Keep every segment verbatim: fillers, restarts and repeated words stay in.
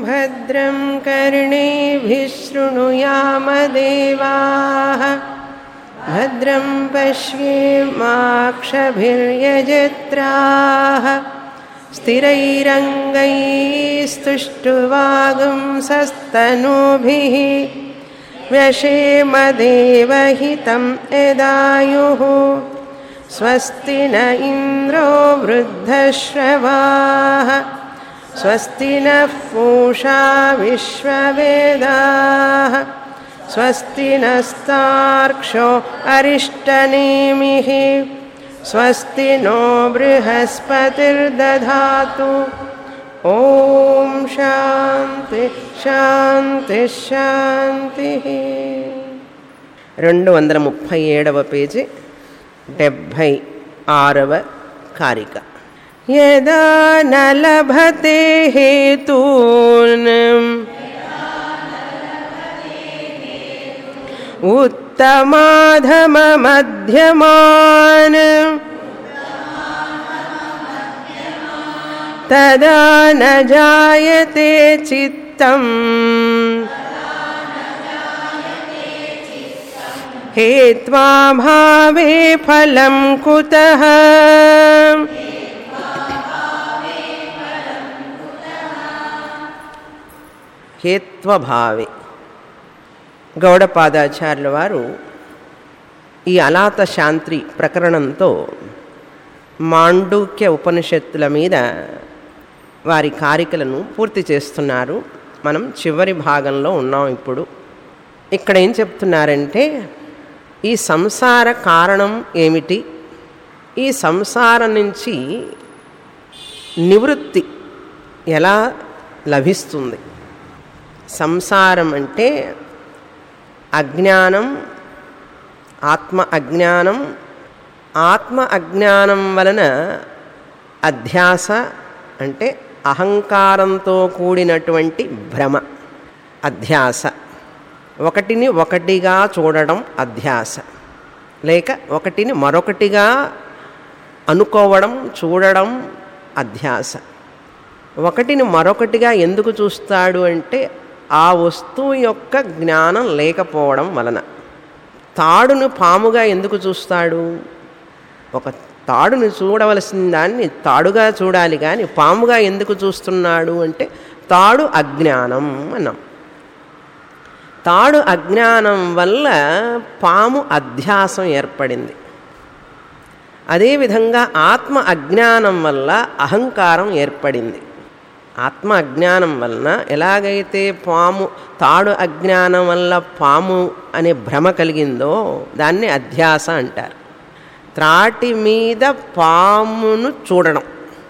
भद्रं कर्णेभिः शृणुयामदेवाः भद्रं पश्येमाक्षभिर्यजत्राः स्थिरैरङ्गैस्तुष्टुवागुंसस्तनूभिः व्यशेमदेवहितं यदायुः स्वस्ति न इन्द्रो वृद्धश्रवाः स्वस्ति नः पूषा विश्ववेदाः स्वस्ति नस्तार्क्ष्यो अरिष्टनेमिः स्वस्ति नो बृहस्पतिर्दधातु ओम शांति शांति शांति రెండు వందల ముప్పై ఏడవ పేజీ డెబ్భై ఆరవ కారిక యదా న లభతే హేతూన్ ఉత్తమాధమ మధ్యమాన్ తదా న జాయతే చిత్తం हेत्वा भावे फलं कुतः हेत्वभावे గౌడపాదాచార్యుల వారు ఈ అలాత శాంతి ప్రకరణంతో మాండూక్య ఉపనిషత్తుల మీద వారి కారికలను పూర్తి చేస్తున్నారు. మనం చివరి భాగంలో ఉన్నాం. ఇప్పుడు ఇక్కడ ఏం చెప్తున్నారంటే ఈ సంసార కారణం ఏమిటి, ఈ సంసారం నుంచి నివృత్తి ఎలా లభిస్తుంది. సంసారం అంటే అజ్ఞానం, ఆత్మ అజ్ఞానం, ఆత్మ అజ్ఞానం వలన అధ్యాస అంటే అహంకారంతో కూడినటువంటి భ్రమ అధ్యాస, ఒకటిని ఒకటిగా చూడడం అధ్యాస, లేక ఒకటిని మరొకటిగా అనుకోవడం చూడడం అధ్యాస. ఒకటిని మరొకటిగా ఎందుకు చూస్తాడు అంటే ఆ వస్తువు యొక్క జ్ఞానం లేకపోవడం వలన. తాడును పాముగా ఎందుకు చూస్తాడు? ఒక తాడును చూడవలసిన దాన్ని తాడుగా చూడాలి కానీ పాముగా ఎందుకు చూస్తున్నాడు అంటే తాడు అజ్ఞానం అన్నాం. తాడు అజ్ఞానం వల్ల పాము అధ్యాసం ఏర్పడింది. అదేవిధంగా ఆత్మ అజ్ఞానం వల్ల అహంకారం ఏర్పడింది. ఆత్మ అజ్ఞానం వలన ఎలాగైతే పాము తాడు అజ్ఞానం వల్ల పాము అనే భ్రమ కలిగిందో దాన్ని అధ్యాస అంటారు. త్రాటి మీద పామును చూడడం,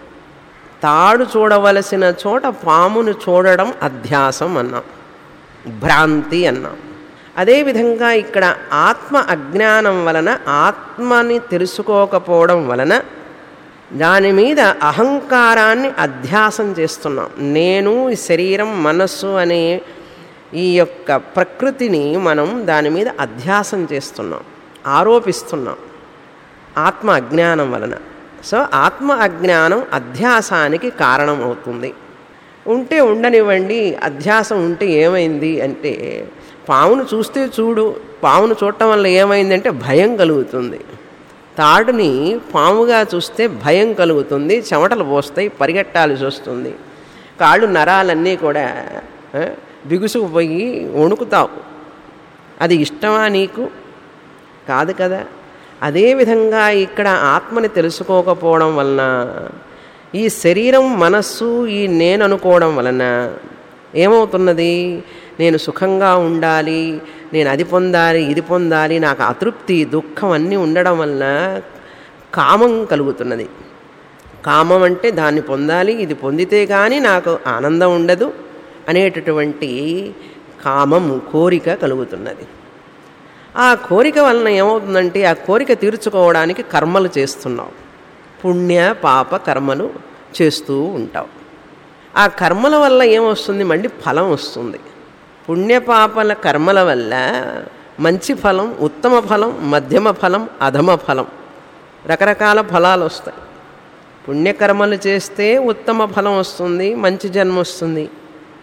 తాడు చూడవలసిన చోట పామును చూడడం అధ్యాసం అన్నాం, భ్రాంతి అన్నాం. అదేవిధంగా ఇక్కడ ఆత్మ అజ్ఞానం వలన ఆత్మని తెలుసుకోకపోవడం వలన దాని మీద అహంకారాన్ని అధ్యాసం చేస్తున్నాం. నేను ఈ శరీరం మనస్సు అనే ఈ యొక్క ప్రకృతిని మనం దాని మీద అధ్యాసం చేస్తున్నాం, ఆరోపిస్తున్నాం ఆత్మ అజ్ఞానం వలన. సో ఆత్మ అజ్ఞానం అధ్యాసానికి కారణం అవుతుంది. ఉంటే ఉండనివ్వండి, అధ్యాసం ఉంటే ఏమైంది అంటే పామును చూస్తే చూడు, పామును చూడటం వల్ల ఏమైందంటే భయం కలుగుతుంది. తాడుని పాముగా చూస్తే భయం కలుగుతుంది, చెమటలు పోస్తాయి, పరిగెట్టాల్సి వస్తుంది, కాళ్ళు నరాలన్నీ కూడా బిగుసుకుపోయి వణుకుతావు. అది ఇష్టమా నీకు? కాదు కదా. అదేవిధంగా ఇక్కడ ఆత్మని తెలుసుకోకపోవడం వలన ఈ శరీరం మనస్సు ఈ నేను అనుకోవడం వలన ఏమవుతున్నది? నేను సుఖంగా ఉండాలి, నేను అది పొందాలి ఇది పొందాలి, నాకు అతృప్తి దుఃఖం అన్నీ ఉండడం వలన కామం కలుగుతున్నది. కామం అంటే దాన్ని పొందాలి, ఇది పొందితే కానీ నాకు ఆనందం ఉండదు అనేటటువంటి కామం కోరిక కలుగుతున్నది. ఆ కోరిక వలన ఏమవుతుందంటే ఆ కోరిక తీర్చుకోవడానికి కర్మలు చేస్తున్నావు, పుణ్య పాప కర్మలు చేస్తూ ఉంటావు. ఆ కర్మల వల్ల ఏమొస్తుంది? మళ్ళీ ఫలం వస్తుంది. పుణ్యపాపల కర్మల వల్ల మంచి ఫలం, ఉత్తమ ఫలం, మధ్యమ ఫలం, అధమ ఫలం, రకరకాల ఫలాలు వస్తాయి. పుణ్యకర్మలు చేస్తే ఉత్తమ ఫలం వస్తుంది, మంచి జన్మ వస్తుంది.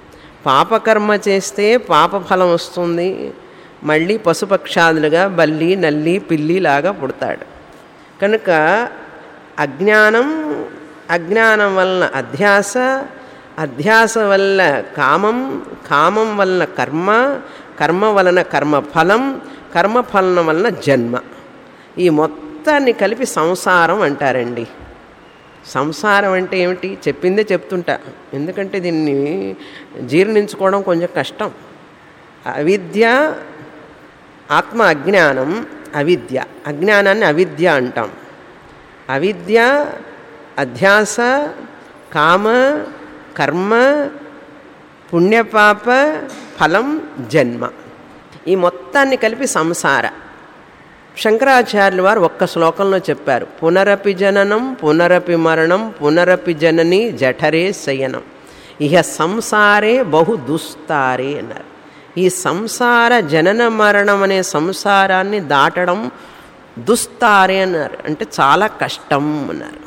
పాపకర్మ చేస్తే పాపఫలం వస్తుంది, మళ్ళీ పశుపక్షాదులుగా బల్లి నల్లి పిల్లిలాగా పుడతాడు. కనుక అజ్ఞానం, అజ్ఞానం వలన అధ్యాస, అధ్యాస వల్ల కామం, కామం వలన కర్మ, కర్మ వలన కర్మఫలం, కర్మఫలం వలన జన్మ. ఈ మొత్తాన్ని కలిపి సంసారం అంటారండి. సంసారం అంటే ఏమిటి? చెప్పిందే చెప్తుంటా, ఎందుకంటే దీన్ని జీర్ణించుకోవడం కొంచెం కష్టం. అవిద్య, ఆత్మ అజ్ఞానం, అవిద్య. అజ్ఞానాన్ని అవిద్య అంటాం. అవిద్య, అధ్యాస, కామ, కర్మ, పుణ్యపాప ఫలం, జన్మ. ఈ మొత్తాన్ని కలిపి సంసార. శంకరాచార్యులు వారు ఒక్క శ్లోకంలో చెప్పారు, పునరపి జననం పునరపి మరణం పునరపి జనని జఠరే శయనం ఇహ సంసారే బహు దుస్తారే అన్నారు. ఈ సంసార జనన మరణం అనే సంసారాన్ని దాటడం దుస్తారే అన్నారు, అంటే చాలా కష్టం అన్నారు.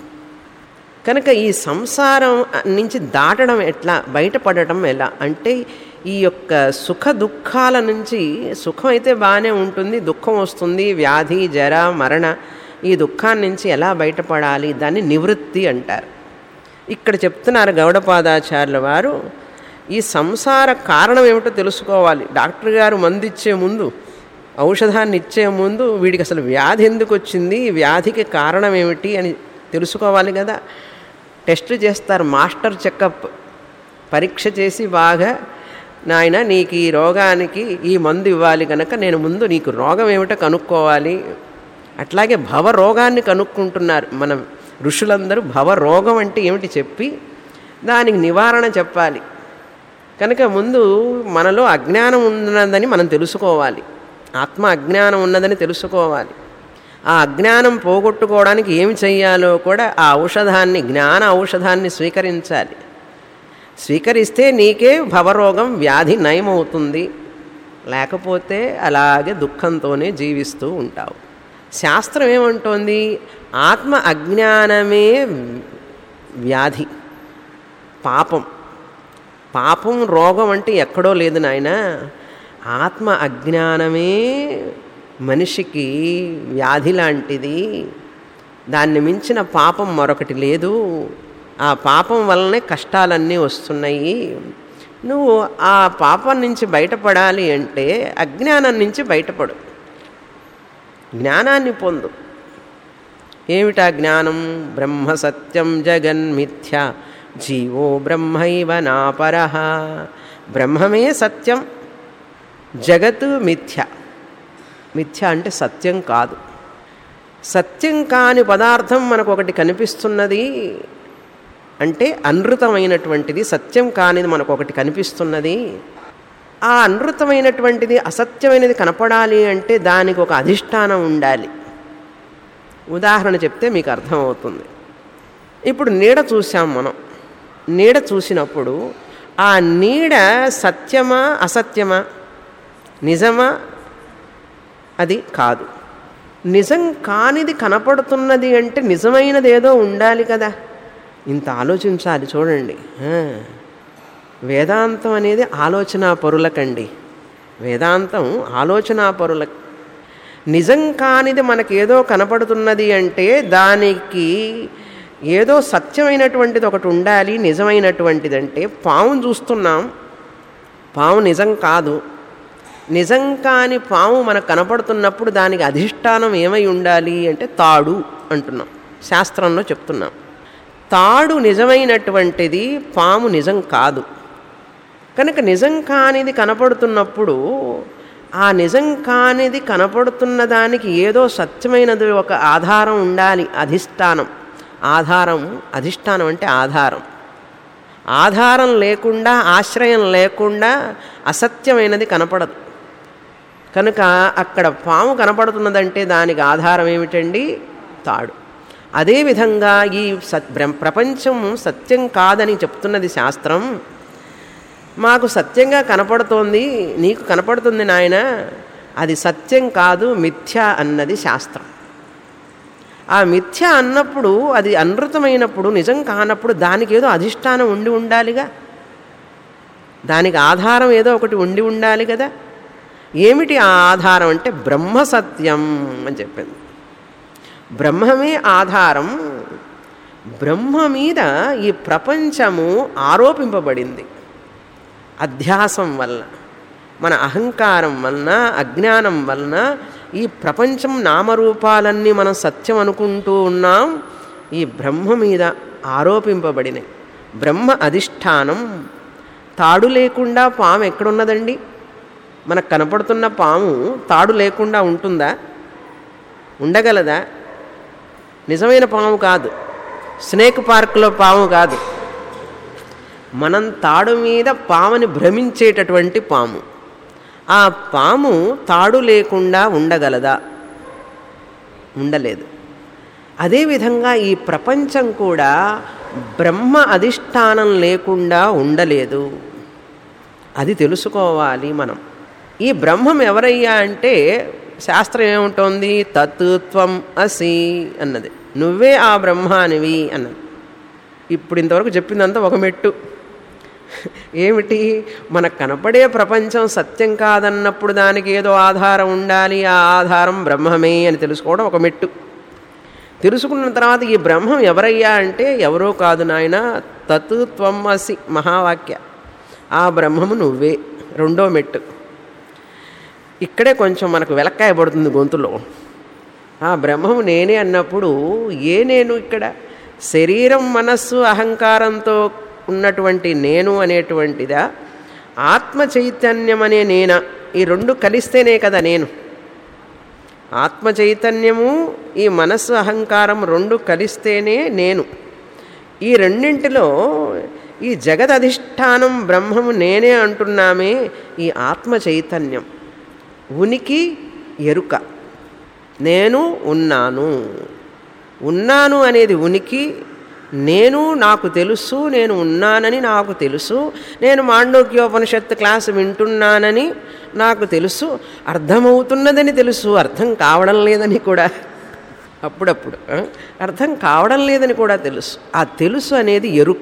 కనుక ఈ సంసారం నుంచి దాటడం ఎట్లా, బయటపడటం ఎలా అంటే ఈ యొక్క సుఖ దుఃఖాల నుంచి, సుఖం అయితే బాగానే ఉంటుంది, దుఃఖం వస్తుంది, వ్యాధి జర మరణ, ఈ దుఃఖాన్ని నుంచి ఎలా బయటపడాలి, దాన్ని నివృత్తి అంటారు. ఇక్కడ చెప్తున్నారు గౌడపాదాచార్యుల వారు, ఈ సంసార కారణం ఏమిటో తెలుసుకోవాలి. డాక్టర్ గారు మందు ఇచ్చే ముందు, ఔషధాన్ని ఇచ్చే ముందు వీడికి అసలు వ్యాధి ఎందుకు వచ్చింది, వ్యాధికి కారణం ఏమిటి అని తెలుసుకోవాలి కదా. టెస్ట్ చేస్తారు, మాస్టర్ చెకప్, పరీక్ష చేసి బాగా, నాయన నీకు ఈ రోగానికి ఈ మందు ఇవ్వాలి కనుక నేను ముందు నీకు రోగం ఏమిటో కనుక్కోవాలి. అట్లాగే భవరోగాన్ని కనుక్కుంటున్నారు మన ఋషులందరూ. భవరోగం అంటే ఏమిటి చెప్పి దానికి నివారణ చెప్పాలి. కనుక ముందు మనలో అజ్ఞానం ఉన్నదని మనం తెలుసుకోవాలి, ఆత్మ అజ్ఞానం ఉన్నదని తెలుసుకోవాలి. ఆ అజ్ఞానం పోగొట్టుకోవడానికి ఏమి చెయ్యాలో కూడా ఆ ఔషధాన్ని, జ్ఞాన ఔషధాన్ని స్వీకరించాలి. స్వీకరిస్తే నీకే భవరోగం వ్యాధి నయమవుతుంది, లేకపోతే అలాగే దుఃఖంతోనే జీవిస్తూ ఉంటావు. శాస్త్రం ఏమంటోంది? ఆత్మ అజ్ఞానమే వ్యాధి, పాపం. పాపం రోగం అంటే ఎక్కడో లేదు నాయన, ఆత్మ అజ్ఞానమే మనిషికి వ్యాధి లాంటిది, దాన్ని మించిన పాపం మరొకటి లేదు. ఆ పాపం వల్లనే కష్టాలన్నీ వస్తున్నాయి. నువ్వు ఆ పాపం నుంచి బయటపడాలి అంటే అజ్ఞానం నుంచి బయటపడు, జ్ఞానాన్ని పొందు. ఏమిటా జ్ఞానం? బ్రహ్మ సత్యం జగన్మిథ్య జీవో బ్రహ్మైవ నాపరః. బ్రహ్మమే సత్యం, జగత్ మిథ్య. మిథ్య అంటే సత్యం కాదు. సత్యం కాని పదార్థం మనకు ఒకటి కనిపిస్తున్నది అంటే అనృతమైనటువంటిది, సత్యం కానిది మనకు ఒకటి కనిపిస్తున్నది. ఆ అనృతమైనటువంటిది, అసత్యమైనది కనపడాలి అంటే దానికి ఒక అధిష్టానం ఉండాలి. ఉదాహరణ చెప్తే మీకు అర్థమవుతుంది. ఇప్పుడు నీడ చూసాం మనం. నీడ చూసినప్పుడు ఆ నీడ సత్యమా అసత్యమా, నిజమా? అది కాదు. నిజం కానిది కనపడుతున్నది అంటే నిజమైనది ఏదో ఉండాలి కదా. ఇంత ఆలోచించాలి చూడండి. వేదాంతం అనేది ఆలోచనా పరులకండి. వేదాంతం ఆలోచనా పరులకు. నిజం కానిది మనకేదో కనపడుతున్నది అంటే దానికి ఏదో సత్యమైనటువంటిది ఒకటి ఉండాలి, నిజమైనటువంటిది. అంటే పామును చూస్తున్నాం, పాము నిజం కాదు. నిజం కాని పాము మనకు కనపడుతున్నప్పుడు దానికి అధిష్టానం ఏమై ఉండాలి అంటే తాడు అంటున్నాం, శాస్త్రంలో చెప్తున్నాం. తాడు నిజమైనటువంటిది, పాము నిజం కాదు. కనుక నిజం కానిది కనపడుతున్నప్పుడు ఆ నిజం కానిది కనపడుతున్న దానికి ఏదో సత్యమైనది ఒక ఆధారం ఉండాలి, అధిష్టానం. ఆధారం, అధిష్టానం అంటే ఆధారం. ఆధారం లేకుండా, ఆశ్రయం లేకుండా అసత్యమైనది కనపడదు. కనుక అక్కడ పాము కనపడుతున్నదంటే దానికి ఆధారం ఏమిటండి? తాడు. అదేవిధంగా ఈ సత్ ప్రపంచం సత్యం కాదని చెప్తున్నది శాస్త్రం. మాకు సత్యంగా కనపడుతోంది, నీకు కనపడుతుంది నాయన, అది సత్యం కాదు, మిథ్య అన్నది శాస్త్రం. ఆ మిథ్య అన్నప్పుడు, అది అనృతమైనప్పుడు, నిజం కానప్పుడు దానికి ఏదో అధిష్టానం ఉండి ఉండాలిగా. దానికి ఆధారం ఏదో ఒకటి ఉండి ఉండాలి కదా. ఏమిటి ఆ ఆధారం అంటే బ్రహ్మ సత్యం అని చెప్పింది. బ్రహ్మమే ఆధారం. బ్రహ్మ మీద ఈ ప్రపంచము ఆరోపింపబడింది అధ్యాసం వలన, మన అహంకారం వలన, అజ్ఞానం వలన ఈ ప్రపంచం నామరూపాలన్నీ మనం సత్యం అనుకుంటూ ఉన్నాం. ఈ బ్రహ్మ మీద ఆరోపింపబడినాయి. బ్రహ్మ అధిష్టానం. తాడు లేకుండా పాము ఎక్కడున్నదండి? మనకు కనపడుతున్న పాము తాడు లేకుండా ఉంటుందా? ఉండగలదా? నిజమైన పాము కాదు, స్నేక్ పార్క్లో పాము కాదు. మనం తాడు మీద పాముని భ్రమించేటటువంటి పాము. ఆ పాము తాడు లేకుండా ఉండగలదా? ఉండలేదు. అదేవిధంగా ఈ ప్రపంచం కూడా బ్రహ్మ అధిష్టానం లేకుండా ఉండలేదు. అది తెలుసుకోవాలి మనం. ఈ బ్రహ్మం ఎవరయ్యా అంటే శాస్త్రం ఏముంటోంది? తత్త్వం అసి అన్నది. నువ్వే ఆ బ్రహ్మానివి అన్నది. ఇప్పుడు ఇంతవరకు చెప్పిందంతా ఒక మెట్టు. ఏమిటి? మనకు కనపడే ప్రపంచం సత్యం కాదన్నప్పుడు దానికి ఏదో ఆధారం ఉండాలి. ఆ ఆధారం బ్రహ్మమే అని తెలుసుకోవడం ఒక మెట్టు. తెలుసుకున్న తర్వాత ఈ బ్రహ్మం ఎవరయ్యా అంటే ఎవరో కాదు నాయన, తత్ త్వం అసి మహావాక్య. ఆ బ్రహ్మము నువ్వే, రెండో మెట్టు. ఇక్కడే కొంచెం మనకు వెలక్కాయ పడుతుంది గొంతులో. ఆ బ్రహ్మము నేనే అన్నప్పుడు ఏ నేను ఇక్కడ? శరీరం, మనస్సు, అహంకారంతో ఉన్నటువంటి నేను అనేటువంటిదా, ఆత్మ చైతన్యం అనే నేనా? ఈ రెండు కలిస్తేనే కదా నేను. ఆత్మ చైతన్యము, ఈ మనస్సు, అహంకారం రెండు కలిస్తేనే నేను. ఈ రెండింటిలో ఈ జగద్ అధిష్టానం బ్రహ్మము నేనే అంటున్నామే. ఈ ఆత్మ చైతన్యం, ఉనికి, ఎరుక. నేను ఉన్నాను. ఉన్నాను అనేది ఉనికి. నేను నాకు తెలుసు, నేను ఉన్నానని నాకు తెలుసు. నేను మాండూక్యోపనిషత్తు క్లాసు వింటున్నానని నాకు తెలుసు. అర్థమవుతున్నదని తెలుసు, అర్థం కావడం లేదని కూడా అప్పుడప్పుడు అర్థం కావడం లేదని కూడా తెలుసు. ఆ తెలుసు అనేది ఎరుక.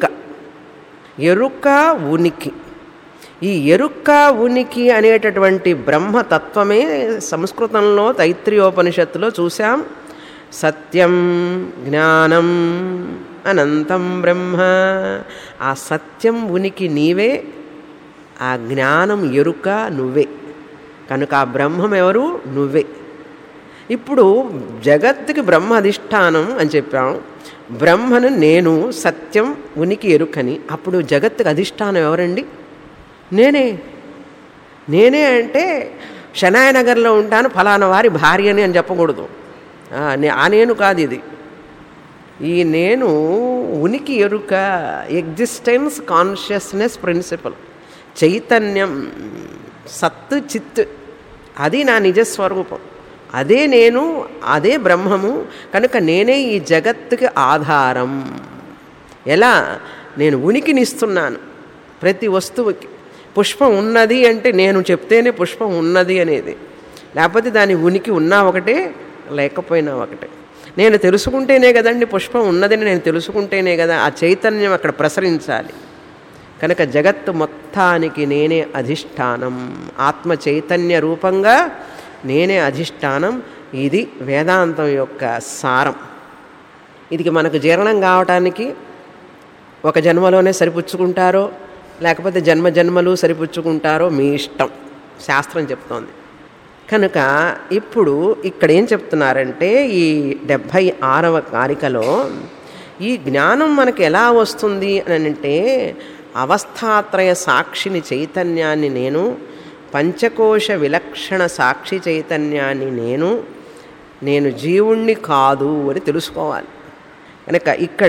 ఎరుక, ఉనికి. ఈ ఎరుక, ఉనికి అనేటటువంటి బ్రహ్మతత్వమే సంస్కృతంలో తైత్రీయోపనిషత్తులో చూసాం. సత్యం, జ్ఞానం, అనంతం బ్రహ్మ. ఆ సత్యం, ఉనికి నీవే. ఆ జ్ఞానం, ఎరుక నువ్వే. కనుక ఆ బ్రహ్మం ఎవరు? నువ్వే. ఇప్పుడు జగత్తుకి బ్రహ్మ అధిష్టానం అని చెప్పాం. బ్రహ్మను నేను, సత్యం, ఉనికి, ఎరుకని. అప్పుడు జగత్తుకి అధిష్టానం ఎవరండి? నేనే. నేనే అంటే శనాయనగర్లో ఉంటాను, ఫలానా వారి భార్యని అని చెప్పకూడదు. ఆ నేను కాదు ఇది. ఈ నేను ఉనికి, ఎరుక, ఎగ్జిస్టెన్స్ కాన్షియస్నెస్ ప్రిన్సిపల్, చైతన్యం, సత్తు, చిత్, అది నా నిజస్వరూపం. అదే నేను, అదే బ్రహ్మము. కనుక నేనే ఈ జగత్తుకి ఆధారం. ఎలా? నేను ఉనికినిస్తున్నాను ప్రతి వస్తువుకి. పుష్పం ఉన్నది అంటే నేను చెప్తేనే పుష్పం ఉన్నది అనేది, లేకపోతే దాని ఉనికి ఉన్నా ఒకటే, లేకపోయినా ఒకటే. నేను తెలుసుకుంటేనే కదండి పుష్పం ఉన్నదని నేను తెలుసుకుంటేనే కదా ఆ చైతన్యం అక్కడ ప్రసరించాలి. కనుక జగత్తు మొత్తానికి నేనే అధిష్టానం. ఆత్మ చైతన్య రూపంగా నేనే అధిష్టానం. ఇది వేదాంతం యొక్క సారం. ఇది మనకు జీర్ణం కావటానికి ఒక జన్మలోనే సరిపుచ్చుకుంటారో లేకపోతే జన్మ జన్మలు సరిపుచ్చుకుంటారో మీ ఇష్టం, శాస్త్రం చెప్తోంది. కనుక ఇప్పుడు ఇక్కడ ఏం చెప్తున్నారంటే ఈ డెబ్భై ఆరవ కారికలో ఈ జ్ఞానం మనకు ఎలా వస్తుంది అని అంటే, అవస్థాత్రయ సాక్షిని చైతన్యాన్ని నేను, పంచకోశ విలక్షణ సాక్షి చైతన్యాన్ని నేను, నేను జీవుణ్ణి కాదు అని తెలుసుకోవాలి. కనుక ఇక్కడ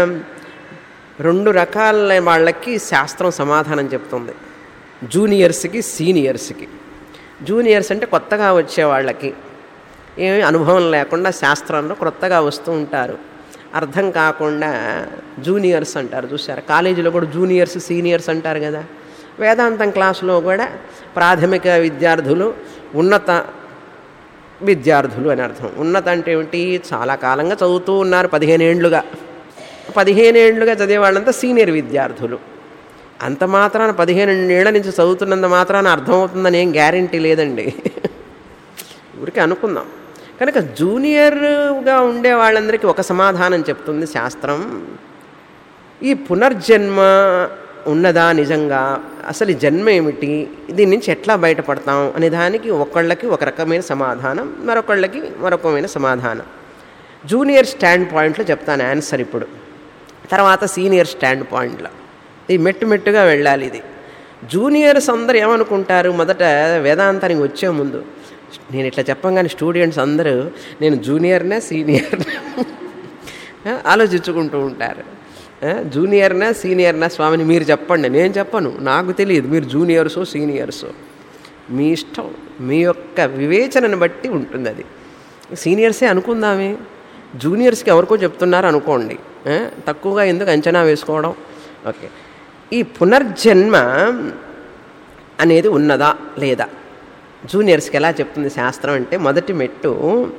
రెండు రకాల వాళ్ళకి శాస్త్రం సమాధానం చెప్తుంది. జూనియర్స్కి, సీనియర్స్కి. జూనియర్స్ అంటే కొత్తగా వచ్చే వాళ్ళకి, ఏమి అనుభవం లేకుండా శాస్త్రంలో కొత్తగా వస్తూ ఉంటారు, అర్థం కాకుండా జూనియర్స్ అంటారు. చూసారు, కాలేజీలో కూడా జూనియర్స్, సీనియర్స్ అంటారు కదా. వేదాంతం క్లాసులో కూడా ప్రాథమిక విద్యార్థులు, ఉన్నత విద్యార్థులు అని అర్థం. ఉన్నత అంటే ఏమిటి? చాలా కాలంగా చదువుతూ ఉన్నారు, పదిహేను ఏళ్ళుగా పదిహేను ఏళ్ళుగా చదివే వాళ్ళంతా సీనియర్ విద్యార్థులు. అంత మాత్రాన పదిహేను ఏళ్ల నుంచి చదువుతున్నంత మాత్రాన అర్థమవుతుందని ఏం గ్యారంటీ లేదండి. ఊరికే అనుకుందాం. కనుక జూనియర్గా ఉండే వాళ్ళందరికీ ఒక సమాధానం చెప్తుంది శాస్త్రం. ఈ పునర్జన్మ ఉన్నదా నిజంగా, అసలు ఈ జన్మ ఏమిటి, దీని నుంచి ఎట్లా బయటపడతాం అనే దానికి ఒకళ్ళకి ఒక రకమైన సమాధానం, మరొకళ్ళకి మరొకమైన సమాధానం. జూనియర్ స్టాండ్ పాయింట్లో చెప్తాను ఆన్సర్ ఇప్పుడు, తర్వాత సీనియర్ స్టాండ్ పాయింట్లో. ఇది మెట్టు మెట్టుగా వెళ్ళాలి. ఇది జూనియర్స్ అందరూ ఏమనుకుంటారు, మొదట వేదాంతానికి వచ్చే ముందు నేను ఇట్లా చెప్పంగానే స్టూడెంట్స్ అందరూ నేను జూనియర్నా సీనియర్నా ఆలోచించుకుంటూ ఉంటారు. జూనియర్నా సీనియర్నా స్వామిని మీరు చెప్పండి, నేను చెప్పను, నాకు తెలియదు, మీరు జూనియర్సో సీనియర్సో మీ ఇష్టం, మీ యొక్క వివేచనను బట్టి ఉంటుంది. అది సీనియర్సే అనుకుందామే, జూనియర్స్కి ఎవరికో చెప్తున్నారు అనుకోండి, తక్కువగా ఎందుకు అంచనా వేసుకోవడం. ఓకే, ఈ పునర్జన్మ అనేది ఉన్నదా లేదా జూనియర్స్కి ఎలా చెప్తుంది శాస్త్రం అంటే, మొదటి మెట్టు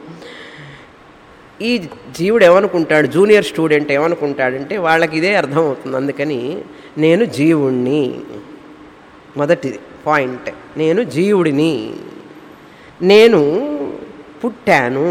ఈ జీవుడు ఏమనుకుంటాడు, జూనియర్ స్టూడెంట్ ఏమనుకుంటాడంటే వాళ్ళకి ఇదే అర్థమవుతుంది. అందుకని నేను జీవుణ్ణి, మొదటి పాయింట్, నేను జీవుడిని, నేను పుట్టాను,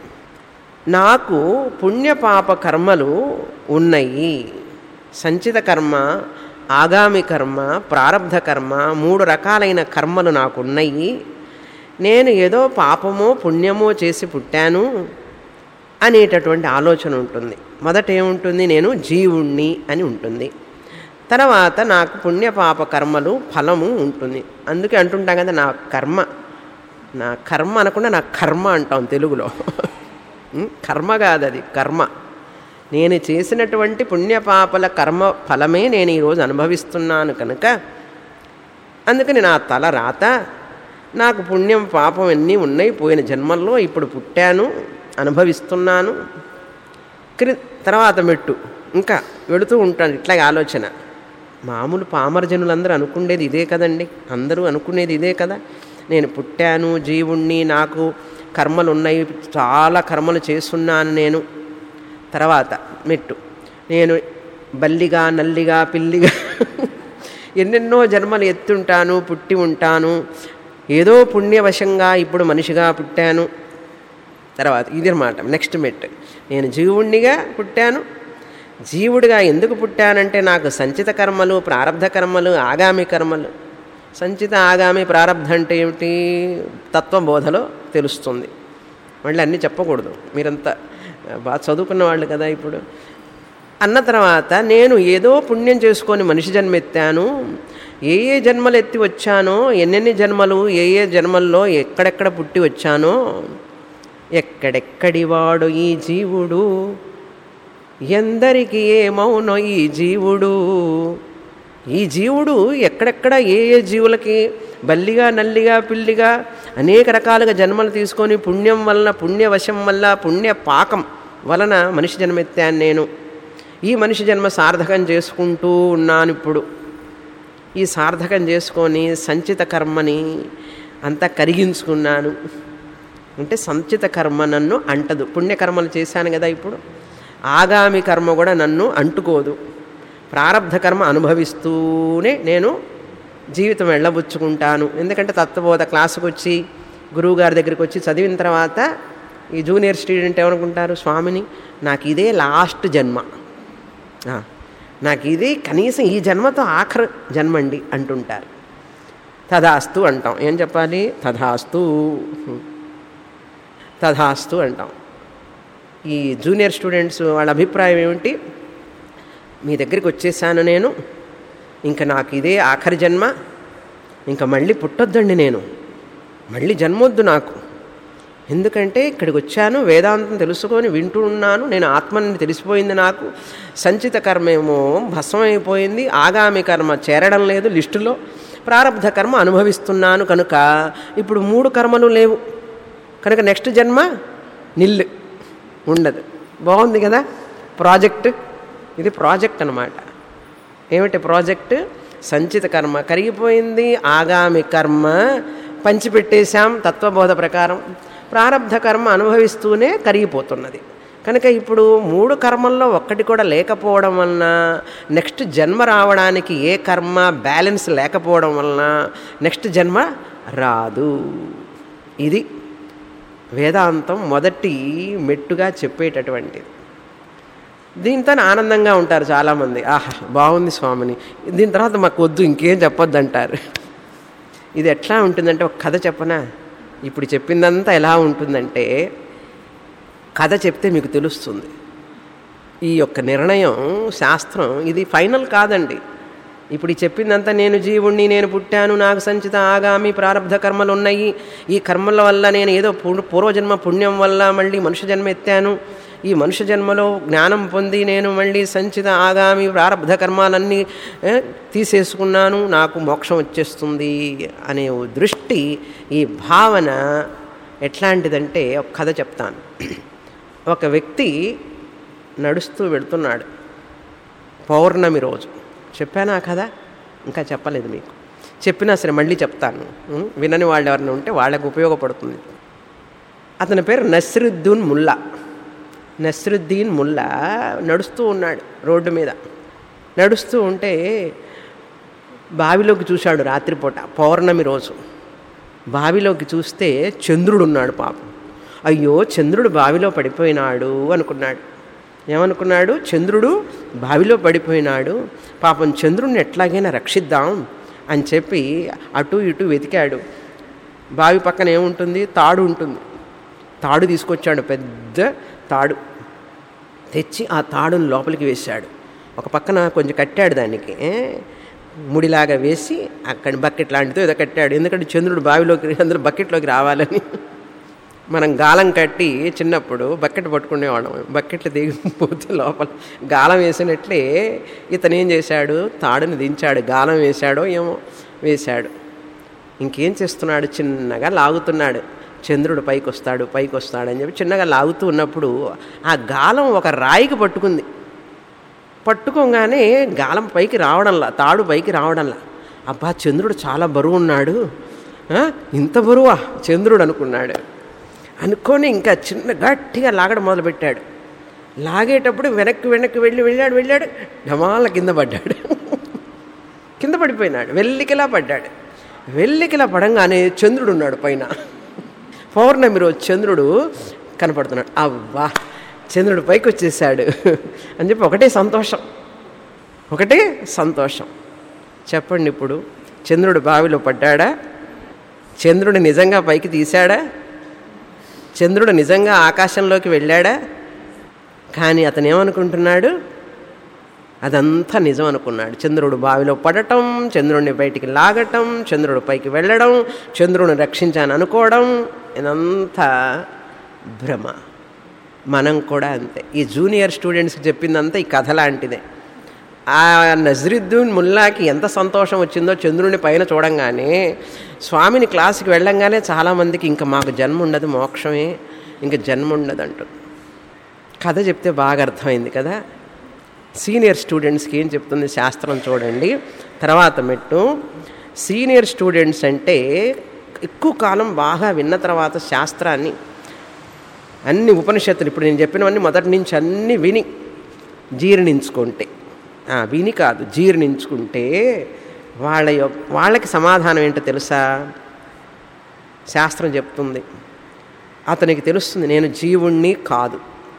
నాకు పుణ్యపాప కర్మలు ఉన్నాయి, సంచిత కర్మ, ఆగామి కర్మ, ప్రారబ్ధ కర్మ, మూడు రకాలైన కర్మలు నాకున్నాయి, నేను ఏదో పాపమో పుణ్యమో చేసి పుట్టాను అనేటటువంటి ఆలోచన ఉంటుంది. మొదట ఏముంటుంది, నేను జీవుణ్ణి అని ఉంటుంది. తర్వాత నాకు పుణ్యపాప కర్మలు ఫలము ఉంటుంది. అందుకే అంటుంటాం కదా నా కర్మ, నా కర్మ అనకుండా నా కర్మ అంటాం తెలుగులో. కర్మ కాదు, అది కర్మ. నేను చేసినటువంటి పుణ్యపాపల కర్మ ఫలమే నేను ఈరోజు అనుభవిస్తున్నాను కనుక అందుకని నా తల రాత, నాకు పుణ్యం పాపం అన్నీ ఉన్నాయి పోయిన జన్మల్లో, ఇప్పుడు పుట్టాను అనుభవిస్తున్నాను. క్రి తర్వాత మెట్టు ఇంకా వెళుతూ ఉంటాను. ఇట్లాగే ఆలోచన మామూలు పామరజనులందరూ అనుకునేది ఇదే కదండి, అందరూ అనుకునేది ఇదే కదా, నేను పుట్టాను, జీవుణ్ణి, నాకు కర్మలు ఉన్నాయి, చాలా కర్మలు చేస్తున్నాను నేను. తర్వాత మెట్టు, నేను బల్లిగా నల్లిగా పిల్లిగా ఎన్నెన్నో జన్మలు ఎత్తుంటాను, పుట్టి ఉంటాను, ఏదో పుణ్యవశంగా ఇప్పుడు మనిషిగా పుట్టాను. తర్వాత ఇది అన్నమాట నెక్స్ట్ మెట్, నేను జీవుణ్ణిగా పుట్టాను. జీవుడిగా ఎందుకు పుట్టానంటే నాకు సంచిత కర్మలు, ప్రారబ్ధ కర్మలు, ఆగామి కర్మలు. సంచిత ఆగామి ప్రారబ్ధ అంటే ఏమిటి తత్వబోధలో తెలుస్తుంది, మళ్ళీ అన్నీ చెప్పకూడదు, మీరంతా బాగా చదువుకున్న వాళ్ళు కదా. ఇప్పుడు అన్న తర్వాత నేను ఏదో పుణ్యం చేసుకొని మనిషి జన్మ ఎత్తాను, ఏ ఏ జన్మలు ఎత్తి వచ్చానో, ఎన్నెన్ని జన్మలు, ఏ ఏ జన్మల్లో ఎక్కడెక్కడ పుట్టి వచ్చానో, ఎక్కడెక్కడివాడు ఈ జీవుడు, ఎందరికి ఏమౌనో ఈ జీవుడు. ఈ జీవుడు ఎక్కడెక్కడ ఏ ఏ జీవులకి బల్లిగా నల్లిగా పిల్లిగా అనేక రకాలుగా జన్మలు తీసుకొని పుణ్యం వలన, పుణ్యవశం వల్ల, పుణ్య పాకం వలన మనిషి జన్మెత్తాను నేను. ఈ మనిషి జన్మ సార్థకం చేసుకుంటూ ఉన్నాను. ఇప్పుడు ఈ సార్థకం చేసుకొని సంచిత కర్మని అంతా కరిగించుకున్నాను. అంటే సంచిత కర్మ నన్ను అంటదు, పుణ్యకర్మలు చేశాను కదా, ఇప్పుడు ఆగామి కర్మ కూడా నన్ను అంటుకోదు. ప్రారబ్ధ కర్మ అనుభవిస్తూనే నేను జీవితం వెళ్ళబుచ్చుకుంటాను. ఎందుకంటే తత్వబోధ క్లాసుకు వచ్చి గురువుగారి దగ్గరికి వచ్చి చదివిన తర్వాత ఈ జూనియర్ స్టూడెంట్ ఏమనుకుంటారు, స్వామిని నాకు ఇదే లాస్ట్ జన్మ, నాకు ఇది కనీసం ఈ జన్మతో ఆఖరి జన్మండి అంటుంటారు. తథాస్తు అంటాం. ఏం చెప్పాలి, తథాస్తు తథాస్తు అంటాం. ఈ జూనియర్ స్టూడెంట్స్ వాళ్ళ అభిప్రాయం ఏమిటి, మీ దగ్గరికి వచ్చేసాను నేను, ఇంకా నాకు ఇదే ఆఖరి జన్మ, ఇంకా మళ్ళీ పుట్టొద్దండి, నేను మళ్ళీ జన్మొద్దు నాకు. ఎందుకంటే ఇక్కడికి వచ్చాను, వేదాంతం తెలుసుకొని వింటూ ఉన్నాను, నేను ఆత్మని తెలిసిపోయింది నాకు, సంచిత కర్మ ఏమో భస్మైపోయింది, ఆగామి కర్మ చేరడం లేదు లిస్టులో, ప్రారబ్ధ కర్మ అనుభవిస్తున్నాను కనుక ఇప్పుడు మూడు కర్మలు లేవు కనుక నెక్స్ట్ జన్మ నిల్లు ఉండదు. బాగుంది కదా ప్రాజెక్ట్, ఇది ప్రాజెక్ట్ అన్నమాట. ఏమిటి ప్రాజెక్ట్, సంచిత కర్మ కరిగిపోయింది, ఆగామి కర్మ పంచిపెట్టేశాం తత్వబోధ ప్రకారం, ప్రారబ్ధ కర్మ అనుభవిస్తూనే కరిగిపోతున్నది. కనుక ఇప్పుడు మూడు కర్మల్లో ఒక్కటి కూడా లేకపోవడం వలన నెక్స్ట్ జన్మ రావడానికి ఏ కర్మ బ్యాలెన్స్ లేకపోవడం వలన నెక్స్ట్ జన్మ రాదు. ఇది వేదాంతం మొదటి మెట్టుగా చెప్పేటటువంటిది. దీంతో ఆనందంగా ఉంటారు చాలామంది. ఆహా బాగుంది స్వామిని, దీని తర్వాత మాకు వద్దు ఇంకేం చెప్పొద్దు అంటారు. ఇది ఎట్లా ఉంటుందంటే ఒక కథ చెప్పనా? ఇప్పుడు చెప్పిందంతా ఎలా ఉంటుందంటే కథ చెప్తే మీకు తెలుస్తుంది. ఈ యొక్క నిర్ణయం శాస్త్రం ఇది ఫైనల్ కాదండి. ఇప్పుడు ఈ చెప్పిందంతా నేను జీవుణ్ణి, నేను పుట్టాను, నాకు సంచిత ఆగామి ప్రారబ్ధ కర్మలు ఉన్నాయి, ఈ కర్మల వల్ల నేను ఏదో పూర్వజన్మ పుణ్యం వల్ల మళ్ళీ మనుష్య జన్మ ఎత్తాను, ఈ మనుష్య జన్మలో జ్ఞానం పొంది నేను మళ్ళీ సంచిత ఆగామి ప్రారబ్ధ కర్మాలన్నీ తీసేసుకున్నాను, నాకు మోక్షం వచ్చేస్తుంది అనే దృష్టి, ఈ భావన ఎట్లాంటిదంటే ఒక కథ చెప్తాను. ఒక వ్యక్తి నడుస్తూ వెళుతున్నాడు పౌర్ణమి రోజు. చెప్పానా కదా? ఇంకా చెప్పలేదు మీకు. చెప్పినా సరే మళ్ళీ చెప్తాను, వినని వాళ్ళు ఎవరైనా ఉంటే వాళ్ళకు ఉపయోగపడుతుంది. అతని పేరు నస్రుద్దీన్ ముల్లా. నస్రుద్దీన్ ముల్లా నడుస్తూ ఉన్నాడు రోడ్డు మీద. నడుస్తూ ఉంటే బావిలోకి చూశాడు రాత్రిపూట, పౌర్ణమి రోజు. బావిలోకి చూస్తే చంద్రుడు ఉన్నాడు. పాపం, అయ్యో చంద్రుడు బావిలో పడిపోయినాడు అనుకున్నాడు. ఏమనుకున్నాడు? చంద్రుడు బావిలో పడిపోయినాడు, పాపం చంద్రుడిని ఎట్లాగైనా రక్షిద్దాం అని చెప్పి అటు ఇటు వెతికాడు. బావి పక్కన ఏముంటుంది? తాడు ఉంటుంది. తాడు తీసుకొచ్చాడు, పెద్ద తాడు తెచ్చి ఆ తాడుని లోపలికి వేశాడు. ఒక పక్కన కొంచెం కట్టాడు, దానికి ముడిలాగా వేసి అక్కడ బకెట్ లాంటిదో ఏదో కట్టాడు. ఎందుకంటే చంద్రుడు బావిలోకి అందులో బకెట్లోకి రావాలని. మనం గాలం కట్టి చిన్నప్పుడు బకెట్ పట్టుకునేవాళ్ళం. బకెట్లు దిగిపోతే లోపల గాలం వేసినట్లే ఇతను ఏం చేశాడు? తాడుని దించాడు. గాలం వేశాడో ఏమో వేశాడు. ఇంకేం చేస్తున్నాడు? చిన్నగా లాగుతున్నాడు. చంద్రుడు పైకి వస్తాడు పైకి వస్తాడు అని చెప్పి చిన్నగా లాగుతూ ఉన్నప్పుడు ఆ గాలం ఒక రాయికి పట్టుకుంది. పట్టుకోగానే గాలం పైకి రావడంలా, తాడు పైకి రావడంలా. అబ్బా చంద్రుడు చాలా బరువు ఉన్నాడు, ఇంత బరువా చంద్రుడు అనుకున్నాడు. అనుకొని ఇంకా చిన్న గట్టిగా లాగడం మొదలుపెట్టాడు. లాగేటప్పుడు వెనక్కి వెనక్కి వెళ్ళి వెళ్ళాడు వెళ్ళాడు ఢమాల కింద పడ్డాడు. కింద పడిపోయినాడు, వెల్లికిలా పడ్డాడు. వెల్లికిలా పడంగానే చంద్రుడు ఉన్నాడు పైన. పౌర్ణమి రోజు చంద్రుడు కనపడుతున్నాడు. అవ్వా చంద్రుడు పైకి వచ్చేసాడు అని చెప్పి ఒకటే సంతోషం, ఒకటే సంతోషం. చెప్పండి, ఇప్పుడు చంద్రుడు బావిలో పడ్డాడా? చంద్రుడు నిజంగా పైకి తీశాడా? చంద్రుడు నిజంగా ఆకాశంలోకి వెళ్ళాడా? కానీ అతను ఏమనుకుంటున్నాడు? అదంతా నిజం అనుకున్నాడు. చంద్రుడు బావిలో పడటం, చంద్రుడిని బయటికి లాగటం, చంద్రుడు పైకి వెళ్ళడం, చంద్రుడిని రక్షించాను అనుకోవడం, ఇదంతా భ్రమ. మనం కూడా అంతే. ఈ జూనియర్ స్టూడెంట్స్కి చెప్పిందంతా ఈ కథ లాంటిదే. ఆ నస్రుద్దీన్ ముల్లాకి ఎంత సంతోషం వచ్చిందో చంద్రుని పైన చూడంగానే. స్వామిని క్లాసుకి వెళ్ళంగానే చాలామందికి ఇంకా మాకు జన్మ ఉండదు, మోక్షమే, ఇంకా జన్మ ఉండదు అంటూ కథ చెప్తే బాగా అర్థమైంది కదా. సీనియర్ స్టూడెంట్స్కి ఏం చెప్తుంది శాస్త్రం చూడండి. తర్వాత మెట్టు సీనియర్ స్టూడెంట్స్ అంటే ఎక్కువ కాలం బాగా విన్న తర్వాత శాస్త్రాన్ని అన్ని ఉపనిషత్తులు ఇప్పుడు నేను చెప్పినవన్నీ మొదటి నుంచి అన్నీ విని జీర్ణించుకుంటే, విని కాదు జీర్ణించుకుంటే వాళ్ళ వాళ్ళకి సమాధానం ఏంటో తెలుసా? శాస్త్రం చెప్తుంది, అతనికి తెలుస్తుంది నేను జీవుణ్ణి కాదు,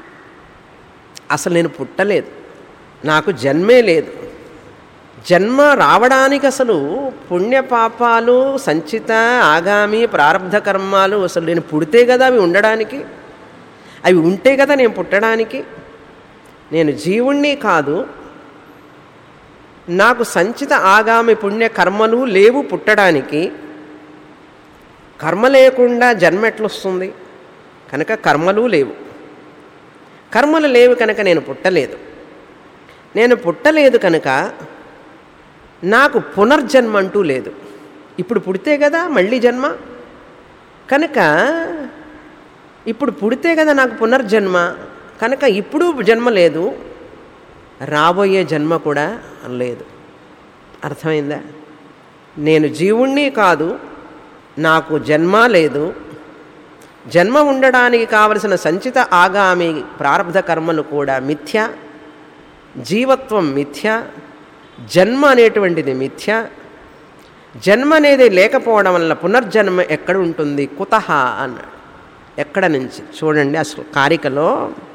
అసలు నేను పుట్టలేదు, నాకు జన్మే లేదు. జన్మ రావడానికి అసలు పుణ్యపాపాలు, సంచిత ఆగామి ప్రారబ్ధ కర్మాలు అసలు నేను పుడితే కదా అవి ఉండడానికి, అవి ఉంటే కదా నేను పుట్టడానికి. నేను జీవుణ్ణి కాదు, నాకు సంచిత ఆగామి పుణ్య కర్మలు లేవు పుట్టడానికి. కర్మ లేకుండా జన్మ ఎట్లొస్తుంది? కనుక కర్మలు లేవు. కర్మలు లేవు కనుక నేను పుట్టలేదు. నేను పుట్టలేదు కనుక నాకు పునర్జన్మ అంటూ లేదు. ఇప్పుడు పుడితే కదా మళ్ళీ జన్మ, కనుక ఇప్పుడు పుడితే కదా నాకు పునర్జన్మ, కనుక ఇప్పుడు జన్మ లేదు, రాబోయే జన్మ కూడా లేదు. అర్థమైందా? నేను జీవుణ్ణి కాదు, నాకు జన్మ లేదు, జన్మ ఉండడానికి కావలసిన సంచిత ఆగామి ప్రారబ్ధ కర్మలు కూడా మిథ్య, జీవత్వం మిథ్య, జన్మ అనేటువంటిది మిథ్య. జన్మ అనేది లేకపోవడం వల్ల పునర్జన్మ ఎక్కడ ఉంటుంది? కుతః అన్నాడు. ఎక్కడ నుంచి చూడండి అసలు కారికలో,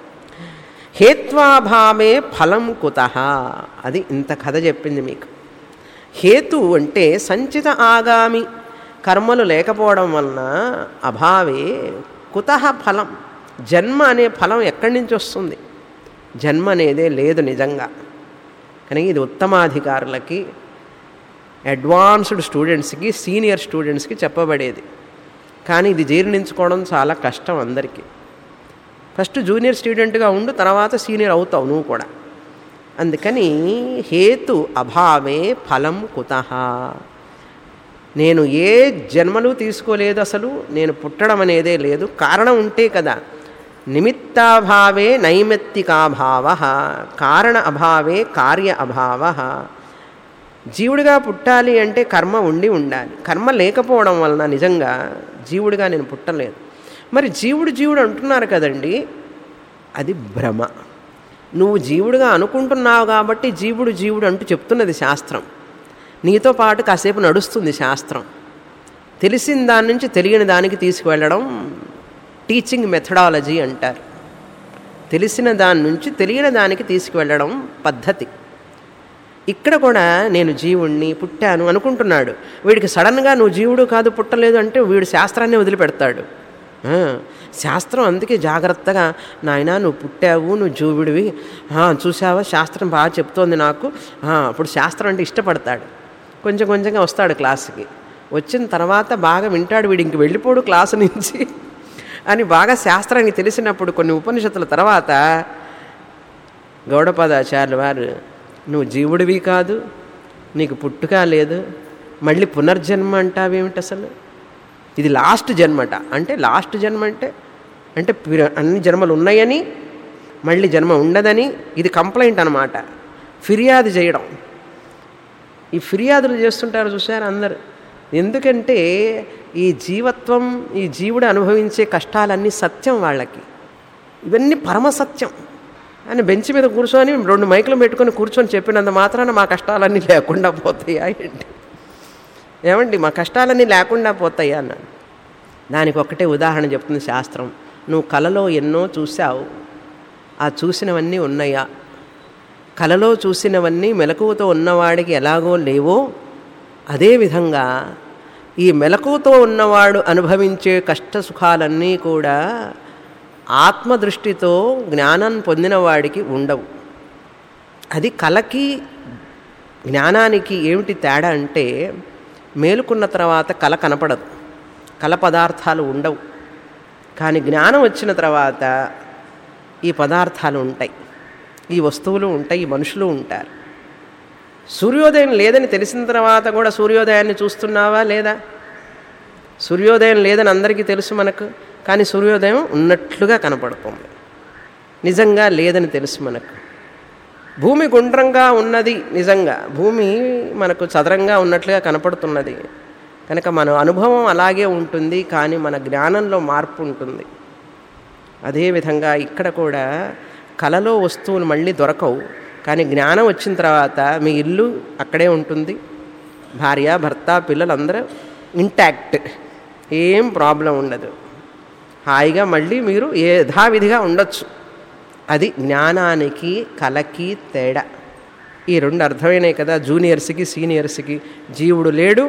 హేత్వాభావే ఫలం కుతః, అది ఇంత కథ చెప్పింది మీకు. హేతు అంటే సంచిత ఆగామి కర్మలు లేకపోవడం వలన అభావే కుతః ఫలం, జన్మ అనే ఫలం ఎక్కడి నుంచి వస్తుంది? జన్మ అనేదే లేదు నిజంగా. కానీ ఇది ఉత్తమాధికారులకి, అడ్వాన్స్డ్ స్టూడెంట్స్కి, సీనియర్ స్టూడెంట్స్కి చెప్పబడేది. కానీ ఇది జీర్ణించుకోవడం చాలా కష్టం అందరికీ. ఫస్ట్ జూనియర్ స్టూడెంట్గా ఉండు, తర్వాత సీనియర్ అవుతావు నువ్వు కూడా. అందుకని హేతు అభావే ఫలం కుతః, నేను ఏ జన్మలు తీసుకోలేదు, అసలు నేను పుట్టడం అనేదే లేదు. కారణం ఉంటే కదా. నిమిత్తాభావే నైమిత్తికాభావ, కారణ అభావే కార్య అభావ. జీవుడిగా పుట్టాలి అంటే కర్మ ఉండి ఉండాలి. కర్మ లేకపోవడం వలన నిజంగా జీవుడిగా నేను పుట్టలేదు. మరి జీవుడు జీవుడు అంటున్నారు కదండి, అది భ్రమ. నువ్వు జీవుడిగా అనుకుంటున్నావు కాబట్టి జీవుడు జీవుడు అంటూ చెప్తున్నది శాస్త్రం. నీతో పాటు కాసేపు నడుస్తుంది శాస్త్రం. తెలిసిన దాని నుంచి తెలియని దానికి తీసుకువెళ్ళడం టీచింగ్ మెథడాలజీ అంటారు. తెలిసిన దాని నుంచి తెలియని దానికి తీసుకువెళ్ళడం పద్ధతి. ఇక్కడ కూడా నేను జీవుణ్ణి పుట్టాను అనుకుంటున్నాడు. వీడికి సడన్గా నువ్వు జీవుడు కాదు పుట్టలేదు అంటే వీడు శాస్త్రాన్ని వదిలిపెడతాడు. శాస్త్రం అందుకే జాగ్రత్తగా, నాయనా నువ్వు పుట్టావు, నువ్వు జీవుడివి, చూసావా శాస్త్రం బాగా చెప్తోంది నాకు, అప్పుడు శాస్త్రం అంటే ఇష్టపడతాడు. కొంచెం కొంచెంగా వస్తాడు క్లాసుకి. వచ్చిన తర్వాత బాగా వింటాడు. వీడు ఇంక వెళ్ళిపోడు క్లాసు నుంచి అని బాగా శాస్త్రానికి తెలిసినప్పుడు కొన్ని ఉపనిషత్తుల తర్వాత గౌడపాదాచార్యుల వారు, నువ్వు జీవుడివి కాదు, నీకు పుట్టుక లేదు, మళ్ళీ పునర్జన్మ అంటావేమిటి అసలు? ఇది లాస్ట్ జన్మట. అంటే లాస్ట్ జన్మ అంటే అంటే అన్ని జన్మలు ఉన్నాయని మళ్ళీ జన్మ ఉండదని ఇది కంప్లైంట్ అన్నమాట. ఫిర్యాదు చేయడం. ఈ ఫిర్యాదులు చేస్తుంటారు చూసారు అందరు. ఎందుకంటే ఈ జీవత్వం, ఈ జీవుడు అనుభవించే కష్టాలన్నీ సత్యం వాళ్ళకి. ఇవన్నీ పరమసత్యం అని బెంచ్ మీద కూర్చొని రెండు మైకులు పెట్టుకొని కూర్చొని చెప్పినంత మాత్రాన మా కష్టాలన్నీ లేకుండా పోతాయా ఏంటి? ఏమండి మా కష్టాలన్నీ లేకుండా పోతాయా అన్నాడు. దానికి ఒక్కటే ఉదాహరణ చెప్తుంది శాస్త్రం. నువ్వు కలలో ఎన్నో చూసావు, ఆ చూసినవన్నీ ఉన్నాయా? కలలో చూసినవన్నీ మెలకువతో ఉన్నవాడికి ఎలాగో లేవో అదేవిధంగా ఈ మెలకువతో ఉన్నవాడు అనుభవించే కష్ట సుఖాలన్నీ కూడా ఆత్మదృష్టితో జ్ఞానం పొందిన వాడికి ఉండవు. అది కలకి జ్ఞానానికి ఏమిటి తేడా అంటే, మేలుకున్న తర్వాత కల కనపడదు, కల పదార్థాలు ఉండవు. కానీ జ్ఞానం వచ్చిన తర్వాత ఈ పదార్థాలు ఉంటాయి, ఈ వస్తువులు ఉంటాయి, ఈ మనుషులు ఉంటారు. సూర్యోదయం లేదని తెలిసిన తర్వాత కూడా సూర్యోదయాన్ని చూస్తున్నావా లేదా? సూర్యోదయం లేదని అందరికీ తెలుసు మనకు, కానీ సూర్యోదయం ఉన్నట్లుగా కనపడుతుంది. నిజంగా లేదని తెలుసు మనకు. భూమి గుండ్రంగా ఉన్నది, నిజంగా భూమి మనకు చదరంగా ఉన్నట్లుగా కనపడుతున్నది కనుక మన అనుభవం అలాగే ఉంటుంది, కానీ మన జ్ఞానంలో మార్పు ఉంటుంది. అదేవిధంగా ఇక్కడ కూడా కలలో వస్తువులు మళ్ళీ దొరకవు, కానీ జ్ఞానం వచ్చిన తర్వాత మీ ఇల్లు అక్కడే ఉంటుంది, భార్య భర్త పిల్లలు అందరూ ఇంటాక్ట్, ఏం ప్రాబ్లం ఉండదు, హాయిగా మళ్ళీ మీరు యథావిధిగా ఉండొచ్చు. అది జ్ఞానానికి కలకి తేడా. ఈ రెండు అర్థమైనాయి కదా జూనియర్స్కి సీనియర్స్కి. జీవుడు లేడు,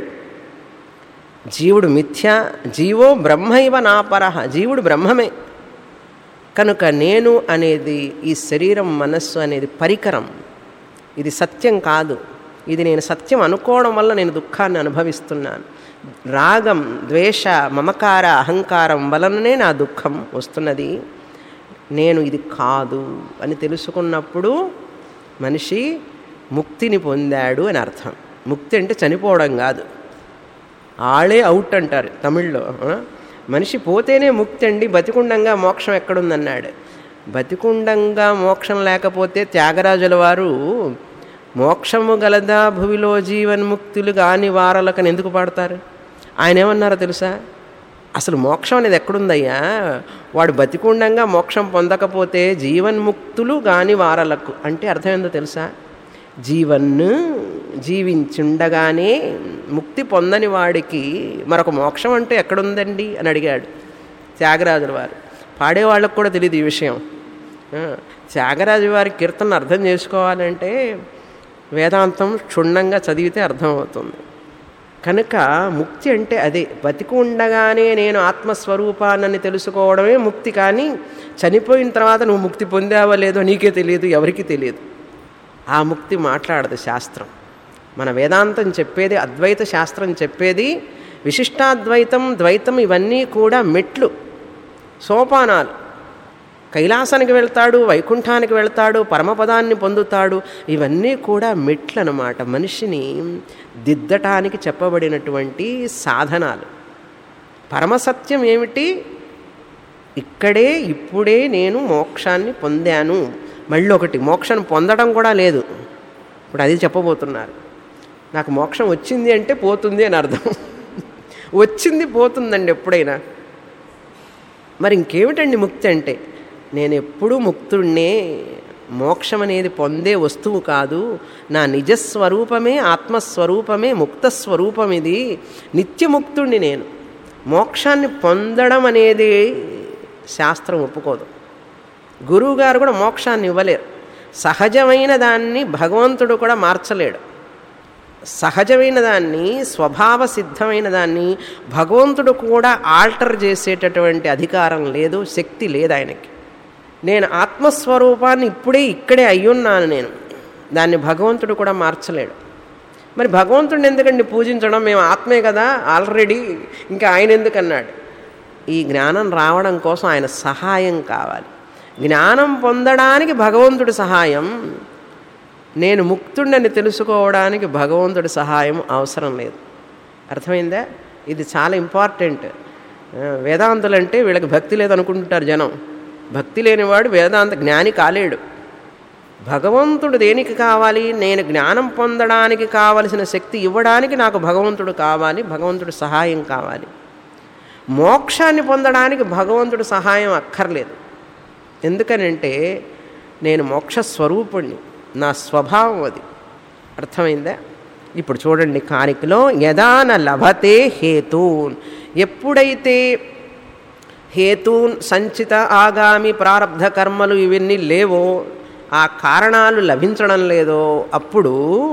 జీవుడు మిథ్య, జీవో బ్రహ్మైవ నాపరః, జీవుడు బ్రహ్మమే. కనుక నేను అనేది ఈ శరీరం మనస్సు అనేది పరికరం, ఇది సత్యం కాదు. ఇది నేను సత్యం అనుకోవడం వల్ల నేను దుఃఖాన్ని అనుభవిస్తున్నాను. రాగం ద్వేష మమకార అహంకారం వలననే నా దుఃఖం వస్తున్నది. నేను ఇది కాదు అని తెలుసుకున్నప్పుడు మనిషి ముక్తిని పొందాడు అని అర్థం. ముక్తి అంటే చనిపోవడం కాదు, ఆళే అవుట్ అంటారు తమిళ్లో. మనిషి పోతేనే ముక్తి అండి, బతికుండంగా మోక్షం ఎక్కడుందన్నాడు. బతికుండంగా మోక్షం లేకపోతే త్యాగరాజుల వారు మోక్షము గలదా భువిలో జీవన్ముక్తులు కాని వారలకని ఎందుకు పాడతారు? ఆయన ఏమన్నారో తెలుసా? అసలు మోక్షం అనేది ఎక్కడుందయ్యా? వాడు బతికుండంగా మోక్షం పొందకపోతే జీవన్ముక్తులు గాని వారలకు అంటే అర్థం ఏందో తెలుసా? జీవన్ను జీవించుండగానే ముక్తి పొందని వాడికి మరొక మోక్షం అంటే ఎక్కడుందండి అని అడిగాడు త్యాగరాజుల వారు. పాడేవాళ్ళకు కూడా తెలియదు ఈ విషయం. త్యాగరాజు వారి కీర్తనను అర్థం చేసుకోవాలంటే వేదాంతం క్షుణ్ణంగా చదివితే అర్థమవుతుంది. కనుక ముక్తి అంటే అదే, బతికి ఉండగానే నేను ఆత్మస్వరూపాన్ని తెలుసుకోవడమే ముక్తి. కానీ చనిపోయిన తర్వాత నువ్వు ముక్తి పొందావో లేదో నీకే తెలియదు, ఎవరికీ తెలియదు. ఆ ముక్తి మాట్లాడదు శాస్త్రం. మన వేదాంతం చెప్పేది, అద్వైత శాస్త్రం చెప్పేది విశిష్టాద్వైతం, ద్వైతం ఇవన్నీ కూడా మెట్లు, సోపానాలు. కైలాసానికి వెళ్తాడు, వైకుంఠానికి వెళ్తాడు, పరమపదాన్ని పొందుతాడు. ఇవన్నీ కూడా మెట్లు అన్నమాట, మనిషిని దిద్దటానికి చెప్పబడినటువంటి సాధనాలు. పరమసత్యం ఏమిటి? ఇక్కడే ఇప్పుడే నేను మోక్షాన్ని పొందాను. మళ్ళీ ఒకటి, మోక్షాన్ని పొందడం కూడా లేదు. ఇప్పుడు అది చెప్పబోతున్నారు. నాకు మోక్షం వచ్చింది అంటే పోతుంది అని అర్థం. వచ్చింది పోతుందండి ఎప్పుడైనా. మరి ఇంకేమిటండి ముక్తి అంటే? నేను ఎప్పుడూ ముక్తుడినే, మోక్షం అనేది పొందే వస్తువు కాదు, నా నిజస్వరూపమే ఆత్మస్వరూపమే ముక్తస్వరూపం, ఇది నిత్యముక్తుడిని నేను. మోక్షాన్ని పొందడం అనేది శాస్త్రం ఒప్పుకోదు. గురువుగారు కూడా మోక్షాన్ని ఇవ్వలేరు. సహజమైన దాన్ని భగవంతుడు కూడా మార్చలేడు. సహజమైన దాన్ని, స్వభావ సిద్ధమైన దాన్ని భగవంతుడు కూడా ఆల్టర్ చేసేటటువంటి అధికారం లేదు, శక్తి లేదు ఆయనకి. నేను ఆత్మస్వరూపాన్ని ఇప్పుడే ఇక్కడే అయ్యున్నాను నేను, దాన్ని భగవంతుడు కూడా మార్చలేడు. మరి భగవంతుడిని ఎందుకండి పూజించడం? మేము ఆత్మే కదా ఆల్రెడీ, ఇంకా ఆయన ఎందుకన్నాడు? ఈ జ్ఞానం రావడం కోసం ఆయన సహాయం కావాలి. జ్ఞానం పొందడానికి భగవంతుడి సహాయం, నేను ముక్తుడిని తెలుసుకోవడానికి భగవంతుడి సహాయం అవసరం లేదు. అర్థమైందా? ఇది చాలా ఇంపార్టెంట్. వేదాంతులు అంటే వీళ్ళకి భక్తి లేదనుకుంటుంటారు జనం. భక్తి లేనివాడు వేదాంత జ్ఞాని కాలేడు. భగవంతుడు దేనికి కావాలి? నేను జ్ఞానం పొందడానికి కావలసిన శక్తి ఇవ్వడానికి నాకు భగవంతుడు కావాలి, భగవంతుడి సహాయం కావాలి. మోక్షాన్ని పొందడానికి భగవంతుడి సహాయం అక్కర్లేదు. ఎందుకనంటే నేను మోక్షస్వరూపుణ్ణి, నా స్వభావం అది. అర్థమైందా? ఇప్పుడు చూడండి కారికలో, యదాన లభతే హేతూన్, ఎప్పుడైతే హేతూన్ సంచిత ఆగామి ప్రారబ్ధ కర్మలు ఇవన్నీ లేవో, ఆ కారణాలు లభించడం లేదో, అప్పుడు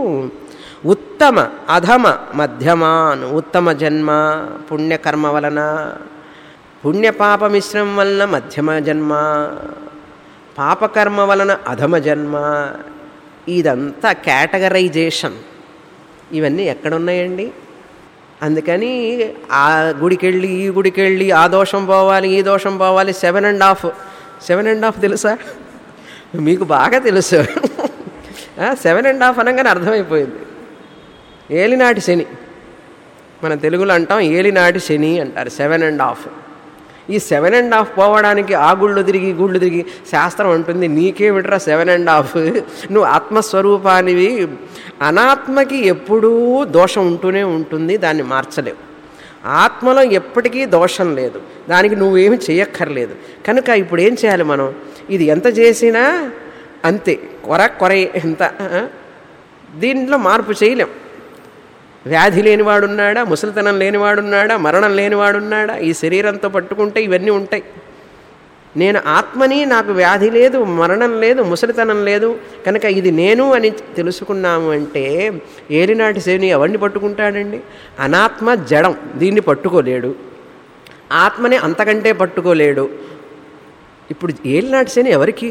ఉత్తమ అధమ మధ్యమాన్, ఉత్తమ జన్మ పుణ్యకర్మ వలన, పుణ్యపాప మిశ్రమం వలన మధ్యమ జన్మ, పాపకర్మ వలన అధమ జన్మ, ఇదంతా కేటగరైజేషన్. ఇవన్నీ ఎక్కడున్నాయండి? అందుకని ఆ గుడికెళ్ళి ఈ గుడికెళ్ళి ఆ దోషం పోవాలి ఈ దోషం పోవాలి, seven and half seven and half తెలుసా? మీకు బాగా తెలుసు. సెవెన్ అండ్ హాఫ్ అనగానే అర్థమైపోయింది. ఏలినాటి శని, మన తెలుగులో అంటాం ఏలినాటి శని అంటారు. Seven and half. ఈ సెవెన్ అండ్ హాఫ్ పోవడానికి ఆ గుళ్ళు తిరిగి గుళ్ళు తిరిగి శాస్త్రం అంటుంది నీకేమిట్రా సెవెన్ అండ్ హాఫ్, నువ్వు ఆత్మస్వరూపానివి. అనాత్మకి ఎప్పుడూ దోషం ఉంటూనే ఉంటుంది, దాన్ని మార్చలేవు. ఆత్మలో ఎప్పటికీ దోషం లేదు, దానికి నువ్వేమి చేయక్కర్లేదు. కనుక ఇప్పుడు ఏం చేయాలి మనం? ఇది ఎంత చేసినా అంతే, కొర కొరే ఎంత. దీంట్లో మార్పు చేయలేం. వ్యాధి లేనివాడున్నాడా, ముసలితనం లేనివాడున్నాడా, మరణం లేనివాడున్నాడా? ఈ శరీరంతో పట్టుకుంటే ఇవన్నీ ఉంటాయి. నేను ఆత్మని, నాకు వ్యాధి లేదు, మరణం లేదు, ముసలితనం లేదు, కనుక ఇది నేను అని తెలుసుకున్నాము అంటే ఏలినాటి శని ఎవరిని పట్టుకుంటాడండి? అనాత్మ జడం, దీన్ని పట్టుకోలేడు. ఆత్మని అంతకంటే పట్టుకోలేడు. ఇప్పుడు ఏలినాటి శని ఎవరికి?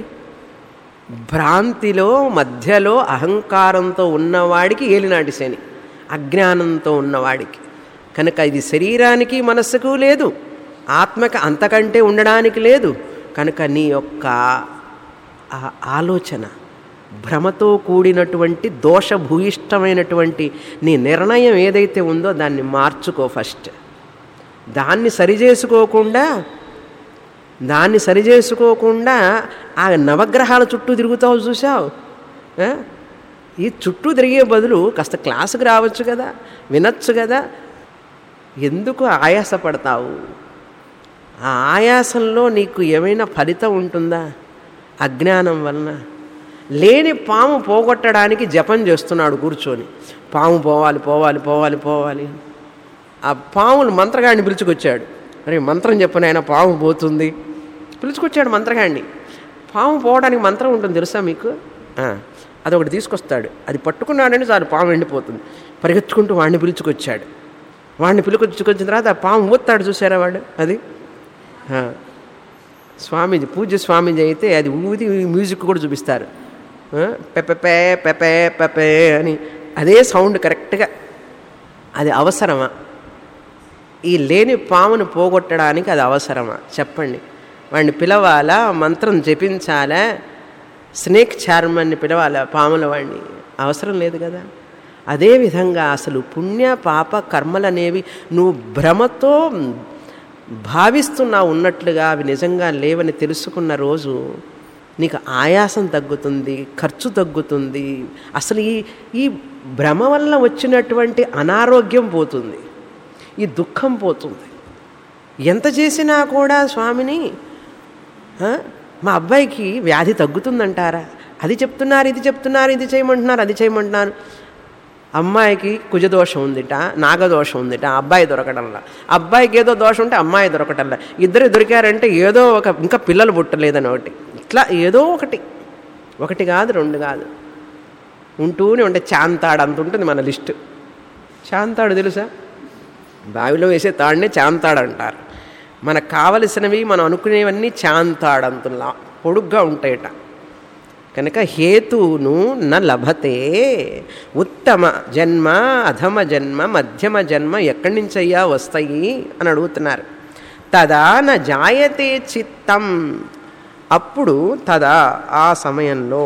భ్రాంతిలో మధ్యలో అహంకారంతో ఉన్నవాడికి ఏలినాటి శని, అజ్ఞానంతో ఉన్నవాడికి. కనుక ఇది శరీరానికి మనస్సుకు లేదు, ఆత్మకి అంతకంటే ఉండడానికి లేదు. కనుక నీ యొక్క ఆలోచన భ్రమతో కూడినటువంటి దోషభూయిష్టమైనటువంటి నీ నిర్ణయం ఏదైతే ఉందో దాన్ని మార్చుకో ఫస్ట్. దాన్ని సరిచేసుకోకుండా దాన్ని సరిచేసుకోకుండా ఆ నవగ్రహాల చుట్టూ తిరుగుతావు చూసావు. ఈ చుట్టూ తిరిగే బదులు కాస్త క్లాసుకు రావచ్చు కదా, వినొచ్చు కదా. ఎందుకు ఆయాసపడతావు? ఆ ఆయాసంలో నీకు ఏమైనా ఫలితం ఉంటుందా? అజ్ఞానం వలన. లేని పాము పోగొట్టడానికి జపం చేస్తున్నాడు కూర్చొని. పాము పోవాలి పోవాలి పోవాలి పోవాలి. ఆ పాములు మంత్రగాడిని పిలుచుకొచ్చాడు. అరే మంత్రం చెప్పని ఆయన పాము పోతుంది. పిలుచుకొచ్చాడు మంత్రగాడిని. పాము పోవడానికి మంత్రం ఉంటుంది తెలుసా మీకు? అదొకటి తీసుకొస్తాడు. అది పట్టుకున్నాడని చాలు పాము ఎండిపోతుంది. పరిగెత్తుకుంటూ వాడిని పిలుచుకొచ్చాడు. వాడిని పిలుచుకొచ్చిన తర్వాత ఆ పాము ఊతాడు చూసారా వాడు. అది స్వామీజీ, పూజ్య స్వామీజీ అయితే అది ఊది మ్యూజిక్ కూడా చూపిస్తారు. పెపెపే పెపే పెపే అని అదే సౌండ్ కరెక్ట్గా. అది అవసరమా? ఈ లేని పామును పోగొట్టడానికి అది అవసరమా చెప్పండి? వాడిని పిలవాలా? మంత్రం జపించాలా? స్నేక్ చార్మన్ని పిలవాలా పాముల వాడిని? అవసరం లేదు కదా. అదేవిధంగా అసలు పుణ్య పాప కర్మలు అనేవి నువ్వు భ్రమతో భావిస్తున్నావు ఉన్నట్లుగా అవి నిజంగా లేవని తెలుసుకున్న రోజు నీకు ఆయాసం తగ్గుతుంది, ఖర్చు తగ్గుతుంది. అసలు ఈ ఈ భ్రమ వల్ల వచ్చినటువంటి అనారోగ్యం పోతుంది, ఈ దుఃఖం పోతుంది. ఎంత చేసినా కూడా స్వామిని మా అబ్బాయికి వ్యాధి తగ్గుతుందంటారా? అది చెప్తున్నారు, ఇది చెప్తున్నారు, ఇది చేయమంటున్నారు, అది చేయమంటున్నారు. అమ్మాయికి కుజదోషం ఉందిట, నాగదోషం ఉందిట, అబ్బాయి దొరకడంలా. అబ్బాయికి ఏదో దోషం ఉంటే అమ్మాయి దొరకటంలా. ఇద్దరు దొరికారంటే ఏదో ఒక ఇంకా పిల్లలు పుట్టలేదని ఒకటి. ఇట్లా ఏదో ఒకటి, ఒకటి కాదు రెండు కాదు, ఉంటూనే ఉంటే చాంతాడు అంత ఉంటుంది మన లిస్టు. చాంతాడు తెలుసా? బావిలో వేసే తాడునే చాంతాడు అంటారు. మనకు కావలసినవి మనం అనుకునేవన్నీ చాంతాడంతులా పొడుగ్గా ఉంటాయట. కనుక హేతువును న లభతే, ఉత్తమ జన్మ అధమ జన్మ మధ్యమ జన్మ ఎక్కడి నుంచయ్యా వస్తాయి అని అడుగుతున్నారు. తదా న జాయతే చిత్తం, అప్పుడు తదా ఆ సమయంలో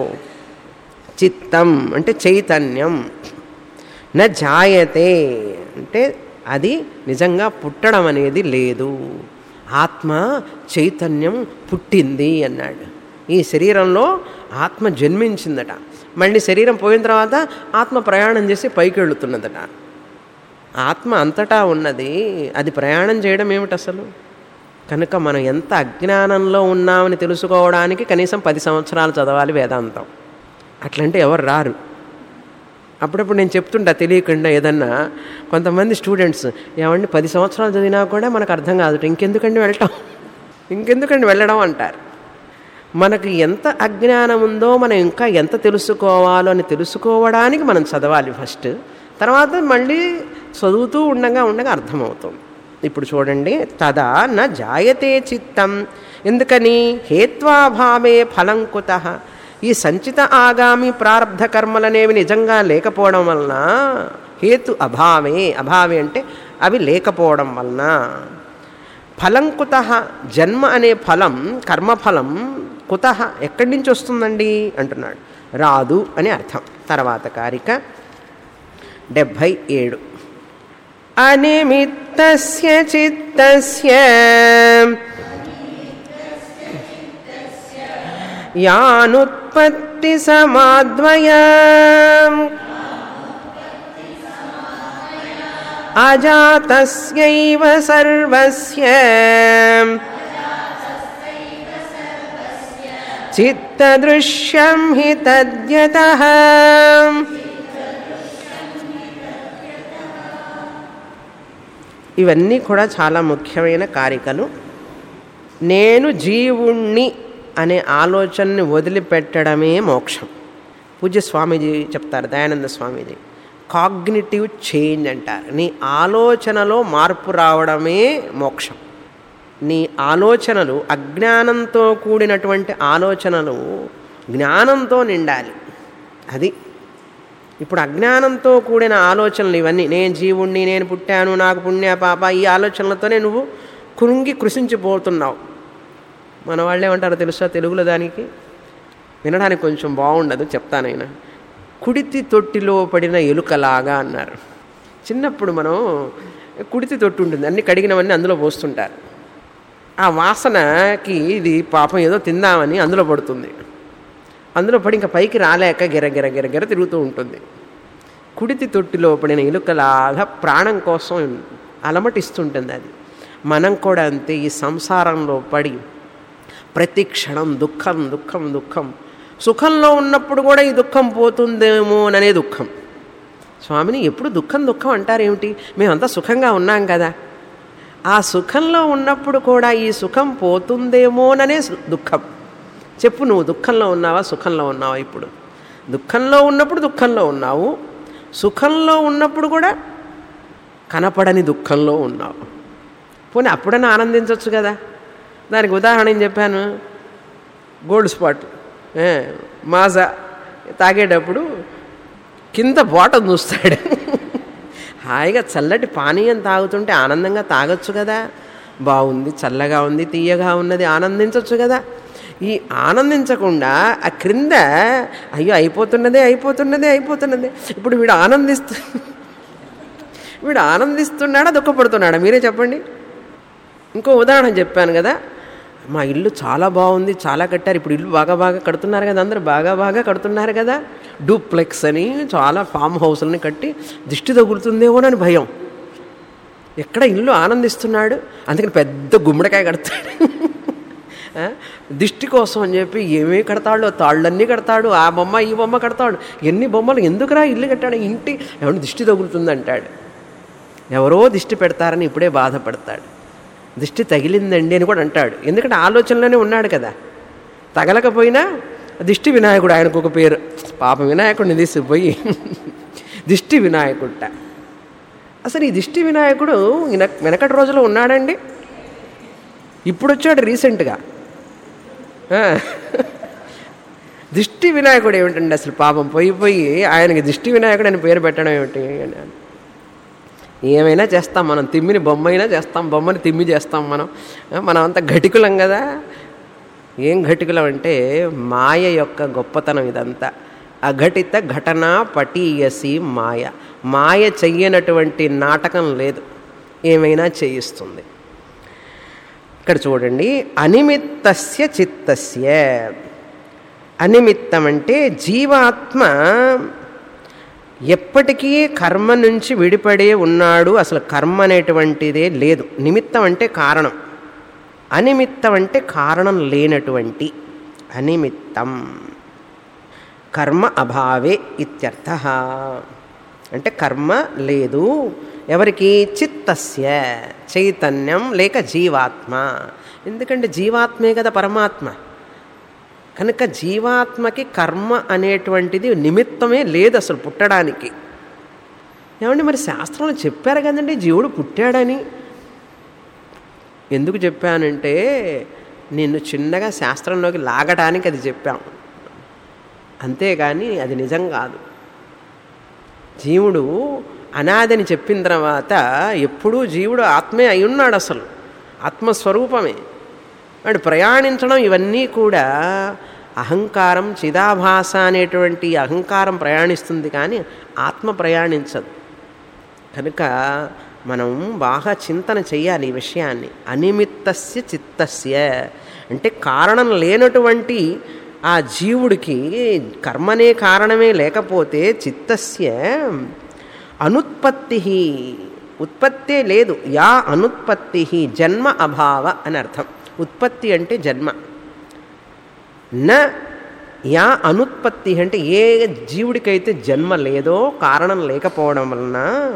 చిత్తం అంటే చైతన్యం, న జాయతే అంటే అది నిజంగా పుట్టడం అనేది లేదు. ఆత్మ చైతన్యం పుట్టింది అన్నాడు. ఈ శరీరంలో ఆత్మ జన్మించిందట. మళ్ళీ శరీరం పోయిన తర్వాత ఆత్మ ప్రయాణం చేసి పైకి వెళుతున్నదట. ఆత్మ అంతటా ఉన్నది, అది ప్రయాణం చేయడం ఏమిటి అసలు? కనుక మనం ఎంత అజ్ఞానంలో ఉన్నామని తెలుసుకోవడానికి కనీసం పది సంవత్సరాలు చదవాలి వేదాంతం. అట్లంటే ఎవరు రారు. అప్పుడప్పుడు నేను చెప్తుంటా తెలియకుండా ఏదన్నా, కొంతమంది స్టూడెంట్స్ ఏమండి పది సంవత్సరాలు చదివినా కూడా మనకు అర్థం కాదు, ఇంకెందుకండి వెళ్ళటం, ఇంకెందుకండి వెళ్ళడం అంటారు. మనకు ఎంత అజ్ఞానం ఉందో మనం ఇంకా ఎంత తెలుసుకోవాలో అని తెలుసుకోవడానికి మనం చదవాలి ఫస్ట్. తర్వాత మళ్ళీ చదువుతూ ఉండగా ఉండగా అర్థమవుతుంది. ఇప్పుడు చూడండి, తదా న జాయతే చిత్తం. ఎందుకని? హేత్వాభావే ఫలం కుతః. ఈ సంచిత ఆగామి ప్రారబ్ధ కర్మలనేవి నిజంగా లేకపోవడం వలన, హేతు అభావే, అభావే అంటే అవి లేకపోవడం వలన, ఫలం కుతః జన్మ అనే ఫలం, కర్మఫలం కుతః ఎక్కడి నుంచి వస్తుందండి అంటున్నాడు. రాదు అని అర్థం. తర్వాత కారిక డెబ్భై ఏడు. అనిమిత్తస్య చిత్తస్య యానుత్పత్తి సమాద్వయం అజాతస్యైవ సర్వస్య చిత్తదృశ్యం హి తద్యతః. ఇవన్నీ కూడా చాలా ముఖ్యమైన కారికలు. నేను జీవుణ్ణి అనే ఆలోచనని వదిలిపెట్టడమే మోక్షం. పూజ్య స్వామీజీ చెప్తారు, దయానంద స్వామీజీ, కాగ్నిటివ్ చేంజ్ అంటారు. నీ ఆలోచనలో మార్పు రావడమే మోక్షం. నీ ఆలోచనలు అజ్ఞానంతో కూడినటువంటి ఆలోచనలు జ్ఞానంతో నిండాలి. అది ఇప్పుడు అజ్ఞానంతో కూడిన ఆలోచనలు ఇవన్నీ, నేను జీవుణ్ణి, నేను పుట్టాను, నాకు పుణ్య పాప, ఈ ఆలోచనలతోనే నువ్వు కృంగి కృషించిపోతున్నావు. మన వాళ్ళు ఏమంటారో తెలుసా తెలుగులో? దానికి వినడానికి కొంచెం బాగుండదు, చెప్తానైనా. కుడితి తొట్టిలో పడిన ఎలుకలాగా అన్నారు. చిన్నప్పుడు మనం కుడితి తొట్టి ఉంటుంది, అన్ని కడిగినవన్నీ అందులో పోస్తుంటారు. ఆ వాసనకి ఇది పాపం ఏదో తిందామని అందులో పడుతుంది. అందులో పడి ఇంకా పైకి రాలేక గిర గిర గిర గిర తిరుగుతూ ఉంటుంది. కుడితి తొట్టిలో పడిన ఎలుకలాగా ప్రాణం కోసం అలమటిస్తుంటుంది అది. మనం కూడా అంతే. ఈ సంసారంలో పడి ప్రతి క్షణం దుఃఖం దుఃఖం దుఃఖం. సుఖంలో ఉన్నప్పుడు కూడా ఈ దుఃఖం పోతుందేమోననే దుఃఖం. స్వామిని ఎప్పుడు దుఃఖం దుఃఖం అంటారేమిటి? మేమంతా సుఖంగా ఉన్నాం కదా. ఆ సుఖంలో ఉన్నప్పుడు కూడా ఈ సుఖం పోతుందేమోననే దుఃఖం. చెప్పు, నువ్వు దుఃఖంలో ఉన్నావా సుఖంలో ఉన్నావా? ఇప్పుడు దుఃఖంలో ఉన్నప్పుడు దుఃఖంలో ఉన్నావు, సుఖంలో ఉన్నప్పుడు కూడా కనపడని దుఃఖంలో ఉన్నావు. పోనీ అప్పుడైనా ఆనందించవచ్చు కదా. దానికి ఉదాహరణ ఏం చెప్పాను, గోల్డ్ స్పాట్ మాజా తాగేటప్పుడు కింద బాటం చూస్తాడు. హాయిగా చల్లటి పానీయం తాగుతుంటే ఆనందంగా తాగొచ్చు కదా. బాగుంది, చల్లగా ఉంది, తీయగా ఉన్నది, ఆనందించవచ్చు కదా. ఈ ఆనందించకుండా ఆ క్రింద అయ్యో అయిపోతున్నదే అయిపోతున్నదే అయిపోతున్నదే. ఇప్పుడు వీడు ఆనందిస్తు వీడు ఆనందిస్తున్నాడా దుఃఖపడుతున్నాడా మీరే చెప్పండి. ఇంకో ఉదాహరణ చెప్పాను కదా, మా ఇల్లు చాలా బాగుంది, చాలా కట్టారు. ఇప్పుడు ఇల్లు బాగా బాగా కడుతున్నారు కదా, అందరూ బాగా బాగా కడుతున్నారు కదా. డూప్లెక్స్ అని చాలా ఫామ్ హౌస్లని కట్టి దిష్టి తగులుతుందేమోనని భయం. ఎక్కడ ఇల్లు ఆనందిస్తున్నాడు, అందుకని పెద్ద గుమ్మడికాయ కడతాడు. దిష్టి కోసం అని చెప్పి ఏమేమి కడతాడో తాళ్ళన్నీ కడతాడు, ఆ బొమ్మ ఈ బొమ్మ కడతాడు. ఎన్ని బొమ్మలు ఎందుకురా ఇల్లు కట్టాడు, ఇంటి ఏమన్నా దిష్టి తగులుతుంది అంటాడు. ఎవరో దిష్టి పెడతారని ఇప్పుడే బాధపడతాడు. దిష్టి తగిలిందండి అని కూడా అంటాడు. ఎందుకంటే ఆలోచనలోనే ఉన్నాడు కదా. తగలకపోయినా దిష్టి వినాయకుడు, ఆయనకు ఒక పేరు. పాపం వినాయకుడిని తీసిపోయి దిష్టి వినాయకుడ. అసలు ఈ దిష్టి వినాయకుడు వెనకటి రోజుల్లో ఉన్నాడండి, ఇప్పుడు వచ్చాడు రీసెంట్గా. దిష్టి వినాయకుడు ఏమిటండి అసలు? పాపం పోయి పోయి ఆయనకి దిష్టి వినాయకుడు అని పేరు పెట్టడం ఏమిటి? ఏమైనా చేస్తాం మనం, తిమ్మిని బొమ్మ అయినా చేస్తాం, బొమ్మని తిమ్మి చేస్తాం మనం. మనం అంతా ఘటికులం కదా. ఏం ఘటికులం అంటే మాయ యొక్క గొప్పతనం ఇదంతా. అఘటిత ఘటన పటీయసి మాయ. మాయ చెయ్యనటువంటి నాటకం లేదు, ఏమైనా చేయిస్తుంది. ఇక్కడ చూడండి, అనిమిత్తస్య చిత్తస్య. అనిమిత్తం అంటే జీవాత్మ ఎప్పటికీ కర్మ నుంచి విడిపడే ఉన్నాడు. అసలు కర్మ అనేటువంటిదే లేదు. నిమిత్తం అంటే కారణం, అనిమిత్తం అంటే కారణం లేనటువంటి. అనిమిత్తం కర్మ అభావే ఇత్యర్థ. అంటే కర్మ లేదు ఎవరికి? చిత్తస్య, చైతన్యం లేక జీవాత్మ. ఎందుకంటే జీవాత్మే కదా పరమాత్మ. కనుక జీవాత్మకి కర్మ అనేటువంటిది నిమిత్తమే లేదు అసలు పుట్టడానికి. ఏమండి మరి శాస్త్రంలో చెప్పారు కదండి జీవుడు పుట్టాడని. ఎందుకు చెప్పానంటే నిన్ను చిన్నగా శాస్త్రంలోకి లాగడానికి అది చెప్పాము, అంతేగాని అది నిజం కాదు. జీవుడు అనాదని చెప్పిన తర్వాత ఎప్పుడూ జీవుడు ఆత్మే అయి ఉన్నాడు, అసలు ఆత్మస్వరూపమే. వాడు ప్రయాణించడం ఇవన్నీ కూడా అహంకారం, చిదాభాస అనేటువంటి అహంకారం ప్రయాణిస్తుంది, కానీ ఆత్మ ప్రయాణించదు. కనుక మనం బాగా చింతన చేయాలి ఈ విషయాన్ని. అనిమిత్తస్య చిత్తస్య అంటే కారణం లేనటువంటి ఆ జీవుడికి కర్మనే కారణమే లేకపోతే చిత్తస్య అనుత్పత్తి, ఉత్పత్తే లేదు. యా అనుత్పత్తి జన్మ అభావ అని అర్థం. ఉత్పత్తి అంటే జన్మ. న యా అనుత్పత్తి అంటే ఏ జీవుడికైతే జన్మ లేదో, కారణం లేకపోవడం వలన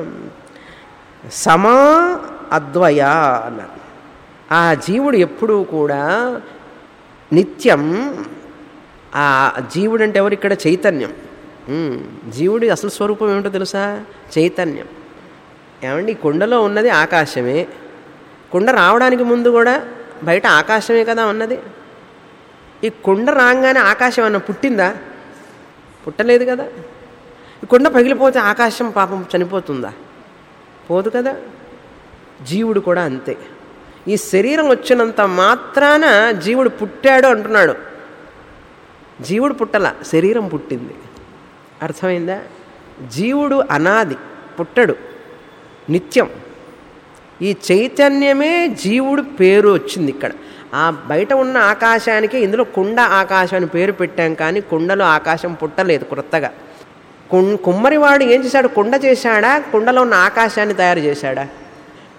సమా అద్వయ అన్నారు. ఆ జీవుడు ఎప్పుడూ కూడా నిత్యం. ఆ జీవుడు అంటే ఎవరు ఇక్కడ? చైతన్యం. జీవుడి అసలు స్వరూపం ఏమిటో తెలుసా? చైతన్యం. ఏమండి కుండలో ఉన్నది ఆకాశమే. కుండ రావడానికి ముందు కూడా బయట ఆకాశమే కదా ఉన్నది. ఈ కుండ రాగానే ఆకాశం అన్న పుట్టిందా? పుట్టలేదు కదా. ఈ కుండ పగిలిపోతే ఆకాశం పాపం చనిపోతుందా? పోదు కదా. జీవుడు కూడా అంతే. ఈ శరీరం వచ్చినంత మాత్రాన జీవుడు పుట్టాడు అంటున్నాడు. జీవుడు పుట్టల, శరీరం పుట్టింది. అర్థమైందా? జీవుడు అనాది, పుట్టడు, నిత్యం. ఈ చైతన్యమే జీవుడు పేరు వచ్చింది ఇక్కడ. ఆ బయట ఉన్న ఆకాశానికి ఇందులో కుండ ఆకాశం అని పేరు పెట్టాం, కానీ కుండలో ఆకాశం పుట్టలేదు కొత్తగా. కుమ్మరివాడు ఏం చేశాడు? కుండ చేశాడా? కుండలో ఉన్న ఆకాశాన్ని తయారు చేశాడా?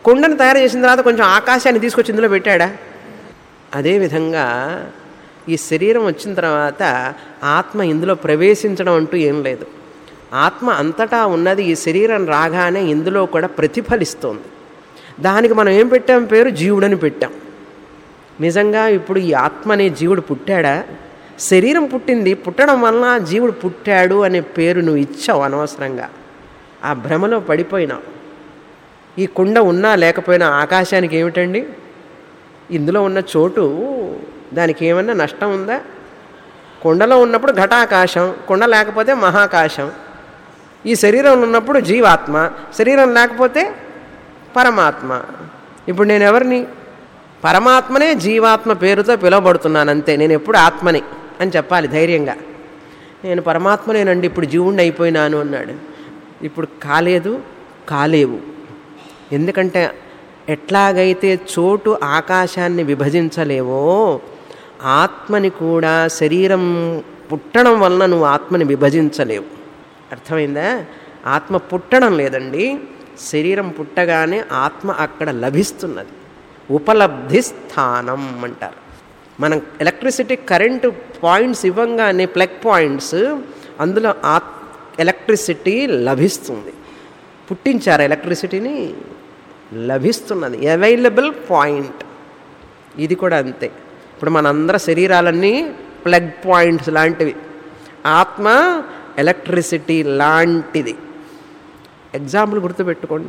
కుండను తయారు చేసిన తర్వాత కొంచెం ఆకాశాన్ని తీసుకొచ్చి ఇందులో పెట్టాడా? అదేవిధంగా ఈ శరీరం వచ్చిన తర్వాత ఆత్మ ఇందులో ప్రవేశించడం అంటూ ఏం లేదు. ఆత్మ అంతటా ఉన్నది. ఈ శరీరం రాగానే ఇందులో కూడా ప్రతిఫలిస్తోంది. దానికి మనం ఏం పెట్టాం? పేరు జీవుడని పెట్టాం. నిజంగా ఇప్పుడు ఈ ఆత్మ అనే జీవుడు పుట్టాడా? శరీరం పుట్టింది. పుట్టడం వలన జీవుడు పుట్టాడు అనే పేరు నువ్వు ఇచ్చావు అనవసరంగా. ఆ భ్రమలో పడిపోయినావు. ఈ కుండ ఉన్నా లేకపోయినా ఆకాశానికి ఏమిటండి? ఇందులో ఉన్న చోటు దానికి ఏమన్నా నష్టం ఉందా? కుండలో ఉన్నప్పుడు ఘటాకాశం, కుండ లేకపోతే మహాకాశం. ఈ శరీరం ఉన్నప్పుడు జీవాత్మ, శరీరం లేకపోతే పరమాత్మ. ఇప్పుడు నేను ఎవరిని? పరమాత్మనే జీవాత్మ పేరుతో పిలువబడుతున్నాను అంతే. నేను ఎప్పుడు ఆత్మని అని చెప్పాలి ధైర్యంగా. నేను పరమాత్మనేనండి, ఇప్పుడు జీవుణ్ణి అయిపోయినాను అన్నాడు. ఇప్పుడు కాలేదు, కాలేవు. ఎందుకంటే ఎట్లాగైతే చోటు ఆకాశాన్ని విభజించలేవో ఆత్మని కూడా శరీరం పుట్టడం వలన నువ్వు ఆత్మని విభజించలేవు. అర్థమైందా? ఆత్మ పుట్టడం లేదండి, శరీరం పుట్టగానే ఆత్మ అక్కడ లభిస్తున్నది. ఉపలబ్ధి స్థానం అంటారు. మనం ఎలక్ట్రిసిటీ కరెంటు పాయింట్స్ ఇవ్వంగానే ప్లగ్ పాయింట్స్, అందులో ఆ ఎలక్ట్రిసిటీ లభిస్తుంది. పుట్టించారు ఎలక్ట్రిసిటీని, లభిస్తున్నది. Available point. ఇది కూడా అంతే. ఇప్పుడు మనందరి శరీరాలన్నీ ప్లగ్ పాయింట్స్ లాంటివి. ఆత్మ ఎలక్ట్రిసిటీ లాంటిది. ఎగ్జాంపుల్ గుర్తుపెట్టుకోండి.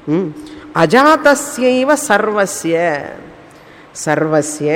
అజాతస్యైవ సర్వస్య, సర్వస్య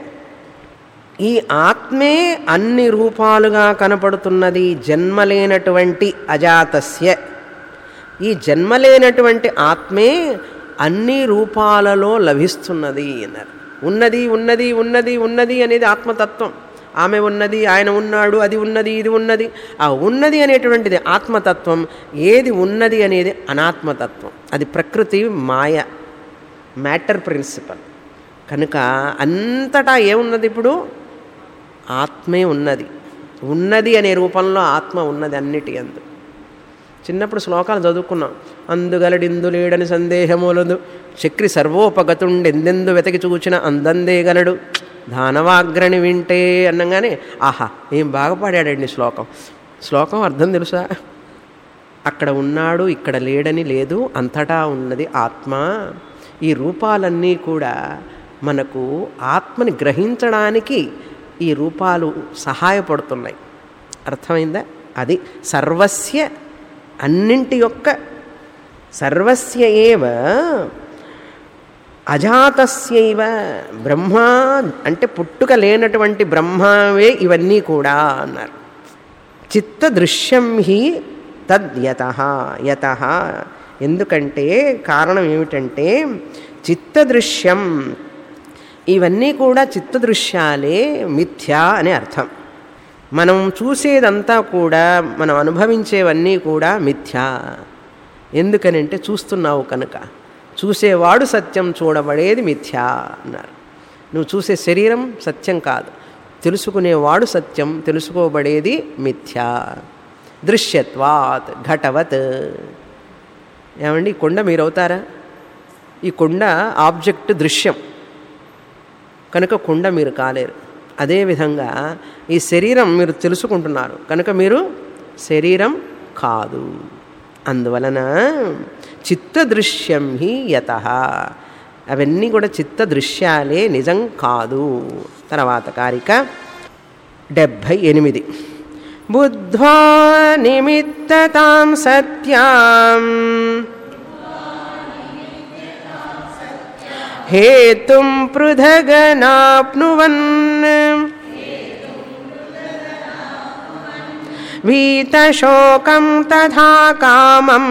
ఈ ఆత్మే అన్ని రూపాలుగా కనపడుతున్నది. జన్మలేనటువంటి అజాతస్య, ఈ జన్మలేనటువంటి ఆత్మే అన్ని రూపాలలో లభిస్తున్నది అన్నారు. ఉన్నది ఉన్నది ఉన్నది ఉన్నది అనేది ఆత్మతత్వం. ఆమె ఉన్నది, ఆయన ఉన్నాడు, అది ఉన్నది, ఇది ఉన్నది. ఆ ఉన్నది అనేటువంటిది ఆత్మతత్వం. ఏది ఉన్నది అనేది అనాత్మతత్వం. అది ప్రకృతి మాయ, మ్యాటర్ ప్రిన్సిపల్. కనుక అంతటా ఏమున్నది? ఇప్పుడు ఆత్మే ఉన్నది. ఉన్నది అనే రూపంలో ఆత్మ ఉన్నది అన్నిటి అందు. చిన్నప్పుడు శ్లోకాలు చదువుకున్నాం. అందుగలడిందు లేడని సందేహములదు, చక్రి సర్వోపగతుండెందెందు వెతకి చూచిన అందందేగలడు, దానవాగ్రణి వింటే అన్నగానే ఆహా ఏం బాగా పాడాడండి శ్లోకం. శ్లోకం అర్థం తెలుసా? అక్కడ ఉన్నాడు, ఇక్కడ లేడని లేదు, అంతటా ఉన్నది ఆత్మ. ఈ రూపాలన్నీ కూడా మనకు ఆత్మని గ్రహించడానికి ఈ రూపాలు సహాయపడుతున్నాయి. అర్థమైందా? అది సర్వస్య, అన్నింటి యొక్క సర్వస్య ఏవ అజాతస్యైవ బ్రహ్మ అంటే పుట్టుక లేనటువంటి బ్రహ్మవే ఇవన్నీ కూడా అన్నారు. చిత్తదృశ్యం హి తద్యతః యతః. ఎందుకంటే కారణం ఏమిటంటే చిత్తదృశ్యం, ఇవన్నీ కూడా చిత్తదృశ్యాలే, మిథ్యా అనే అర్థం. మనం చూసేదంతా కూడా, మనం అనుభవించేవన్నీ కూడా మిథ్యా. ఎందుకనంటే చూస్తున్నావు కనుక. చూసేవాడు సత్యం, చూడబడేది మిథ్యా అన్నారు. నువ్వు చూసే శరీరం సత్యం కాదు, తెలుసుకునేవాడు సత్యం, తెలుసుకోబడేది మిథ్యా. దృశ్యత్వాత్ ఘటవత్. ఏమండి, ఈ కొండ మీరు అవుతారా? ఈ కొండ ఆబ్జెక్ట్ దృశ్యం కనుక కొండ మీరు కాలేరు. అదేవిధంగా ఈ శరీరం మీరు తెలుసుకుంటున్నారు కనుక మీరు శరీరం కాదు. అందువలన చిత్తదృశ్యం హి యతః, అవన్నీ కూడా చిత్తదృశ్యాలే, నిజం కాదు. తర్వాత కారిక డెబ్భై ఎనిమిది. బుద్ధ్వా నిమిత్తతాం సత్యాం హేతుం పృథగనాప్నువన్ వీతశోకం తథా కామం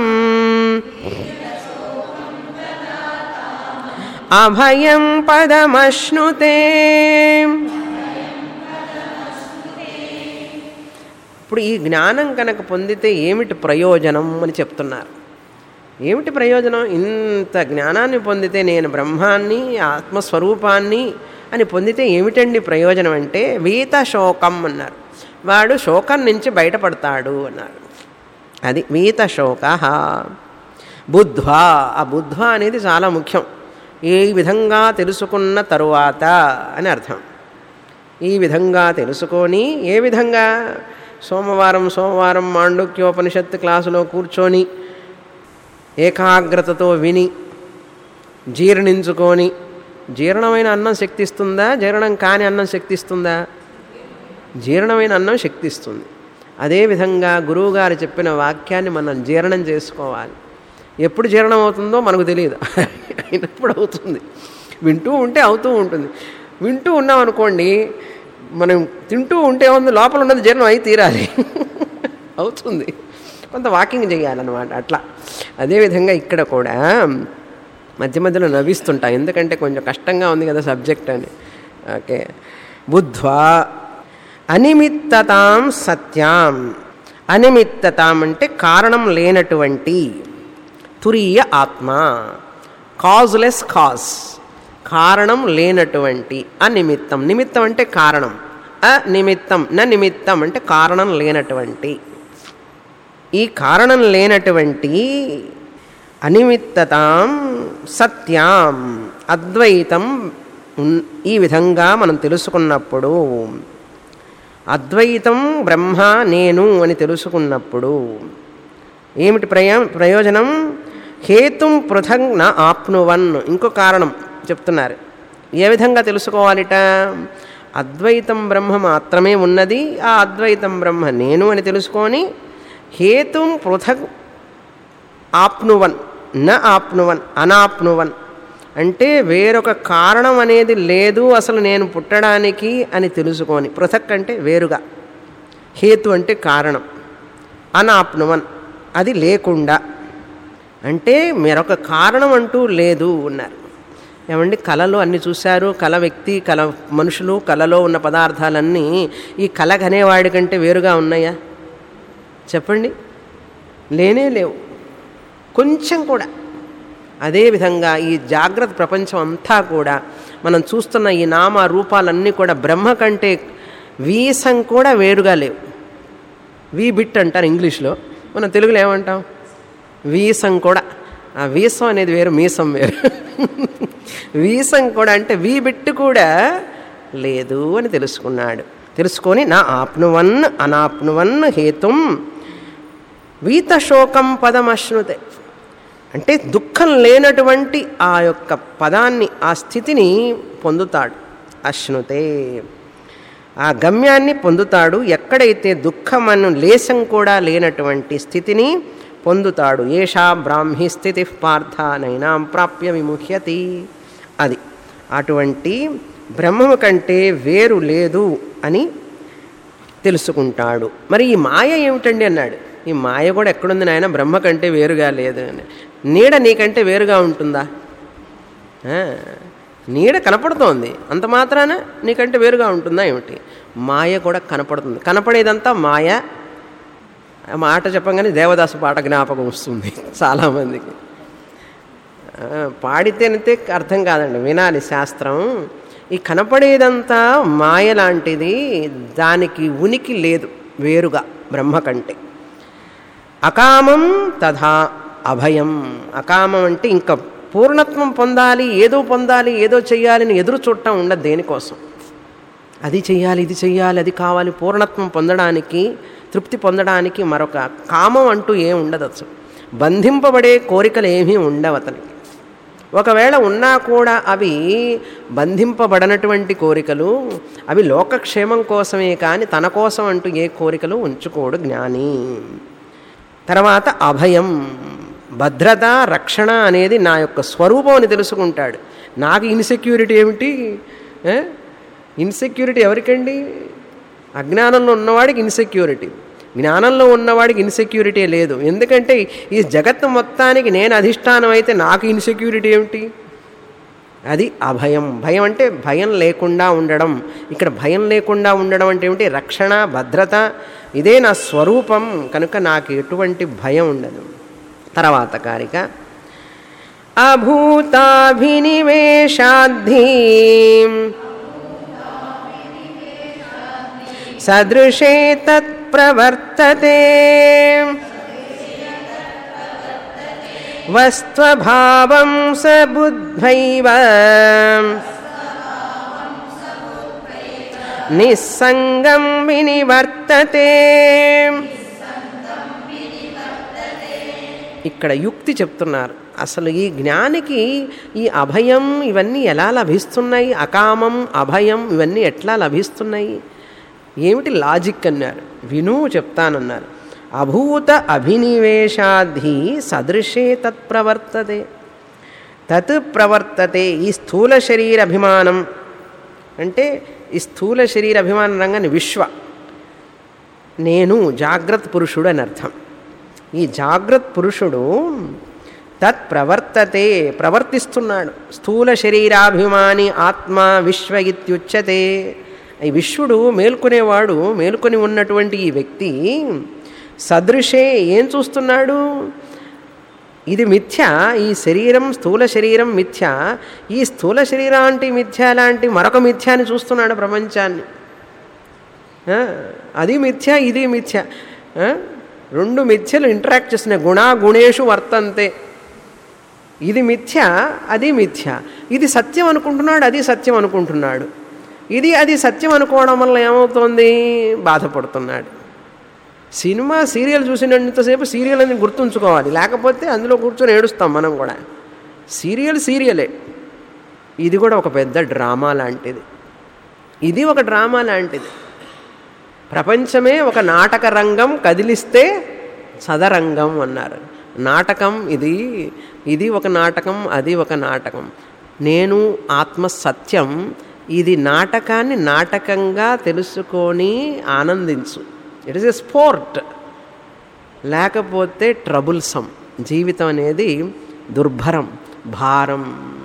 అభయం పదమశ్నుతే. ఇప్పుడు ఈ జ్ఞానం కనుక పొందితే ఏమిటి ప్రయోజనం అని చెప్తున్నారు. ఏమిటి ప్రయోజనం? ఇంత జ్ఞానాన్ని పొందితే, నేను బ్రహ్మాన్ని, ఆత్మస్వరూపాన్ని అని పొందితే ఏమిటండి ప్రయోజనం అంటే వీత శోకం అన్నారు. వాడు శోకం నుంచి బయటపడతాడు అన్నారు. అది వీత శోక. బుద్ధ్వా, ఆ బుద్ధ్వా అనేది చాలా ముఖ్యం. ఈ విధంగా తెలుసుకున్న తరువాత అని అర్థం. ఈ విధంగా తెలుసుకొని, ఏ విధంగా? సోమవారం సోమవారం మాండుక్యోపనిషత్తు క్లాసులో కూర్చొని ఏకాగ్రతతో విని జీర్ణించుకొని, జీర్ణమైన అన్నం శక్తిస్తుందా, జీర్ణం కాని అన్నం శక్తిస్తుందా? జీర్ణమైన అన్నం శక్తిస్తుంది. అదేవిధంగా గురువుగారు చెప్పిన వాక్యాన్ని మనం జీర్ణం చేసుకోవాలి. ఎప్పుడు జీర్ణం అవుతుందో మనకు తెలియదు, అయినప్పుడు అవుతుంది. వింటూ ఉంటే అవుతూ ఉంటుంది. వింటూ ఉన్నాం అనుకోండి, మనం తింటూ ఉంటే ఉంది లోపల ఉన్నది జీర్ణం అయి తీరాలి, అవుతుంది. కొంత వాకింగ్ చేయాలన్నమాట. అట్లా అదేవిధంగా ఇక్కడ కూడా మధ్య మధ్యలో నవ్విస్తుంటా, ఎందుకంటే కొంచెం కష్టంగా ఉంది కదా సబ్జెక్ట్ అని. ఓకే. బుద్ధ్వా అనిమిత్తతాం సత్యాం. అనిమిత్తతాం అంటే కారణం లేనటువంటి, తురీయ ఆత్మ, కాజ్లెస్ కాజ్, కారణం లేనటువంటి. అనిమిత్తం, నిమిత్తం అంటే కారణం, అనిమిత్తం న నిమిత్తం అంటే కారణం లేనటువంటి. ఈ కారణం లేనటువంటి అనిమిత్తతాం సత్యాం, అద్వైతం ఈ విధంగా మనం తెలుసుకున్నప్పుడు, అద్వైతం బ్రహ్మ నేను అని తెలుసుకున్నప్పుడు ఏమిటి ప్రయో ప్రయోజనం? హేతుం పృథగ్ న ఆప్నువన్. ఇంకో కారణం చెప్తున్నారు. ఏ విధంగా తెలుసుకోవాలిట? అద్వైతం బ్రహ్మ మాత్రమే ఉన్నది, ఆ అద్వైతం బ్రహ్మ నేను అని తెలుసుకొని, హేతుం పృథగ్ ఆప్నువన్ న ఆప్నువన్, అనాప్నువన్ అంటే వేరొక కారణం అనేది లేదు అసలు నేను పుట్టడానికి అని తెలుసుకొని. పృథక్ అంటే వేరుగా, హేతు అంటే కారణం, అనాప్నువన్ అది లేకుండా, అంటే మరొక కారణం అంటూ లేదు ఉన్నారు. ఏమండి, కళలు అన్ని చూశారు, కళ వ్యక్తి, కళ మనుషులు, కళలో ఉన్న పదార్థాలన్నీ ఈ కళ కనేవాడి కంటే వేరుగా ఉన్నాయా? చెప్పండి, లేనే లేవు కొంచెం కూడా. అదేవిధంగా ఈ జాగ్రత్త ప్రపంచం అంతా కూడా మనం చూస్తున్న ఈ నామ రూపాలన్నీ కూడా బ్రహ్మ కంటే వీసం కూడా వేరుగా లేవు. వీ బిట్ అంటారు ఇంగ్లీష్లో, మనం తెలుగులో ఏమంటాం? వీసం కూడా. ఆ వీసం అనేది వేరు, మీసం వేరు. వీసం కూడా అంటే వీ బిట్ కూడా లేదు అని తెలుసుకున్నాడు. తెలుసుకొని నా ఆప్నువన్ అనాప్నువన్ హేతుం వీతశోకం పదమశ్నుతే అంటే దుఃఖం లేనటువంటి ఆ యొక్క పదాన్ని, ఆ స్థితిని పొందుతాడు. అశ్నుతే ఆ గమ్యాన్ని పొందుతాడు. ఎక్కడైతే దుఃఖమను లేశం కూడా లేనటువంటి స్థితిని పొందుతాడు. ఏషా బ్రాహ్మీ స్థితి పార్థ నైనాం ప్రాప్య విముహ్యతి. అది అటువంటి బ్రహ్మము కంటే వేరు లేదు అని తెలుసుకుంటాడు. మరి ఈ మాయ ఏమిటండి అన్నాడు. ఈ మాయ కూడా ఎక్కడుంది నాయన? బ్రహ్మ కంటే వేరుగా లేదు అని. నీడ నీకంటే వేరుగా ఉంటుందా? నీడ కనపడుతోంది, అంత మాత్రాన నీకంటే వేరుగా ఉంటుందా ఏమిటి? మాయ కూడా కనపడుతుంది. కనపడేదంతా మాయ. మాట చెప్పగానే దేవదాసు పాట జ్ఞాపకం వస్తుంది చాలామందికి. పాడితేనైతే అర్థం కాదండి, వినాలి శాస్త్రం. ఈ కనపడేదంతా మాయ లాంటిది, దానికి ఉనికి లేదు వేరుగా బ్రహ్మ కంటే. అకామం తథా అభయం. అకామం అంటే ఇంకా పూర్ణత్వం పొందాలి, ఏదో పొందాలి, ఏదో చెయ్యాలని ఎదురు చూడటం ఉండదు దేనికోసం. అది చెయ్యాలి, ఇది చెయ్యాలి, అది కావాలి. పూర్ణత్వం పొందడానికి, తృప్తి పొందడానికి మరొక కామం అంటూ ఏం ఉండదు. అసలు బంధింపబడే కోరికలు ఏమీ ఉండవు అతనికి. ఒకవేళ ఉన్నా కూడా అవి బంధింపబడనటువంటి కోరికలు, అవి లోకక్షేమం కోసమే కానీ తన కోసం అంటూ ఏ కోరికలు ఉంచుకోడు జ్ఞాని. తర్వాత అభయం, భద్రత, రక్షణ అనేది నా యొక్క స్వరూపం అని తెలుసుకుంటాడు. నాకు ఇన్సెక్యూరిటీ ఏమిటి? ఇన్సెక్యూరిటీ ఎవరికండి? అజ్ఞానంలో ఉన్నవాడికి ఇన్సెక్యూరిటీ, జ్ఞానంలో ఉన్నవాడికి ఇన్సెక్యూరిటీ లేదు. ఎందుకంటే ఈ జగత్తు మొత్తానికి నేను అధిష్టానం అయితే నాకు ఇన్సెక్యూరిటీ ఏమిటి? అది అభయం. భయం అంటే భయం లేకుండా ఉండడం. ఇక్కడ భయం లేకుండా ఉండడం అంటే ఏమిటి? రక్షణ, భద్రత, ఇదే నా స్వరూపం కనుక నాకు ఎటువంటి భయం ఉండదు. తర్వాత కారిక అభూతాభినివేశాద్ధి సదృశే తత్ ప్రవర్తతే వస్త్వభావం సబుద్ధ్వైవ నిస్సంగం వినివర్తతే. ఇక్కడ యుక్తి చెప్తున్నారు. అసలు ఈ జ్ఞానికి ఈ అభయం ఇవన్నీ ఎలా లభిస్తున్నాయి, అకామం అభయం ఇవన్నీ ఎట్లా లభిస్తున్నాయి, ఏమిటి లాజిక్ అన్నారు. విను చెప్తానన్నారు. అభూత అభినివేశాద్ధి సదృశే తత్ ప్రవర్తతే. తత్ ప్రవర్తతే. ఈ స్థూల శరీర అభిమానం అంటే ఈ స్థూల శరీర అభిమానం రంగాన్ని విశ్వ, నేను జాగ్రత్త పురుషుడు అని అర్థం. ఈ జాగ్రత్త పురుషుడు తత్ ప్రవర్తతే ప్రవర్తిస్తున్నాడు. స్థూల శరీరాభిమాని ఆత్మ విశ్వ ఇత్యుచ్యతే. ఈ విశ్వడు మేల్కొనేవాడు, మేల్కొని ఉన్నటువంటి ఈ వ్యక్తి సదృశే ఏం చూస్తున్నాడు, ఇది మిథ్య, ఈ శరీరం స్థూల శరీరం మిథ్య, ఈ స్థూల శరీరాంటి మిథ్య లాంటి మరొక మిథ్యాన్ని చూస్తున్నాడు ప్రపంచాన్ని. అది మిథ్య ఇది మిథ్య, రెండు మిథ్యలు ఇంటరాక్ట్ చేస్తున్నాయి. గుణా గుణేషు వర్తంతే. ఇది మిథ్య అది మిథ్య, ఇది సత్యం అనుకుంటున్నాడు అది సత్యం అనుకుంటున్నాడు, ఇది అది సత్యం అనుకోవడం వల్ల ఏమవుతోంది, బాధపడుతున్నాడు. సినిమా సీరియల్ చూసినంతసేపు సీరియల్ అని గుర్తుంచుకోవాలి, లేకపోతే అందులో కూర్చొని ఏడుస్తాం మనం కూడా. సీరియల్ సీరియలే, ఇది కూడా ఒక పెద్ద డ్రామా లాంటిది, ఇది ఒక డ్రామా లాంటిది. ప్రపంచమే ఒక నాటక రంగం, కదిలిస్తే సదరంగం అన్నారు. నాటకం ఇది, ఇది ఒక నాటకం అది ఒక నాటకం. నేను ఆత్మ సత్యం, ఇది నాటకాన్ని నాటకంగా తెలుసుకొని ఆనందించు. ఇట్ ఈస్ ఎ స్పోర్ట్, లేకపోతే ట్రబుల్సమ్. జీవితం అనేది దుర్భరం, భారం.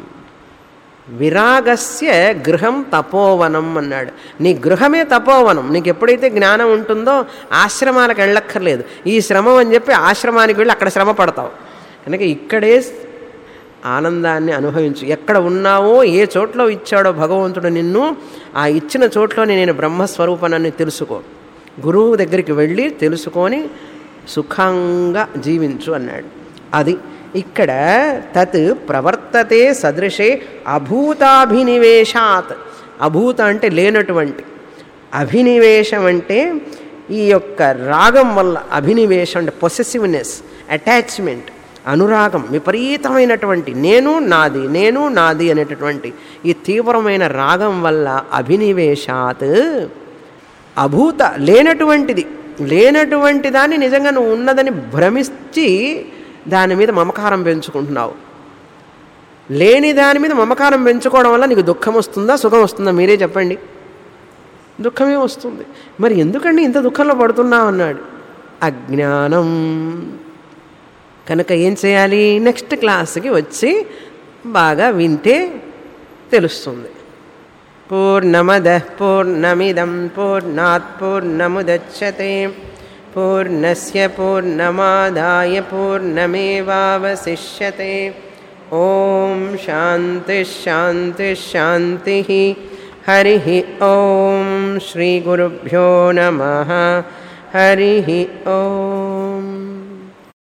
విరాగస్య గృహం తపోవనం అన్నాడు. నీ గృహమే తపోవనం. నీకు ఎప్పుడైతే జ్ఞానం ఉంటుందో ఆశ్రమాలకు వెళ్ళక్కర్లేదు. ఈ శ్రమం అని చెప్పి ఆశ్రమానికి వెళ్ళి అక్కడ శ్రమ పడతావు. కనుక ఇక్కడే ఆనందాన్ని అనుభవించు. ఎక్కడ ఉన్నావో, ఏ చోట్లో ఇచ్చాడో భగవంతుడు నిన్ను, ఆ ఇచ్చిన చోట్లోనే నేను బ్రహ్మస్వరూపాన్ని తెలుసుకో. గురువు దగ్గరికి వెళ్ళి తెలుసుకొని సుఖంగా జీవించు అన్నాడు. అది ఇక్కడ తత్ ప్రవర్తతే సదృశే అభూతాభినివేశాత్. అభూత అంటే లేనటువంటి, అభినివేశం అంటే ఈ యొక్క రాగం వల్ల, అభినివేశం అంటే పొసెసివ్నెస్, అటాచ్మెంట్, అనురాగం, విపరీతమైనటువంటి నేను నాది నేను నాది అనేటటువంటి ఈ తీవ్రమైన రాగం వల్ల అభినివేశాత్, అభూత లేనటువంటిది, లేనటువంటి దాన్ని నిజంగా నువ్వు ఉన్నదని భ్రమించి దాని మీద మమకారం పెంచుకుంటున్నావు. లేని దాని మీద మమకారం పెంచుకోవడం వల్ల నీకు దుఃఖం వస్తుందా సుఖం వస్తుందా మీరే చెప్పండి. దుఃఖమే వస్తుంది. మరి ఎందుకండి ఇంత దుఃఖంలో పడుతున్నావు అన్నాడు. అజ్ఞానం. కనుక ఏం చేయాలి, నెక్స్ట్ క్లాస్కి వచ్చి బాగా వింటే తెలుస్తుంది. పూర్ణమదః పూర్ణమిదం పూర్ణాత్ పూర్ణముదచ్యతే పూర్ణస్య పూర్ణమాదాయ పూర్ణమేవావశిష్యతే. ఓం శాంతి శాంతి శాంతి. హరి ఓం శ్రీ గురుభ్యో నమః. హరి ఓం.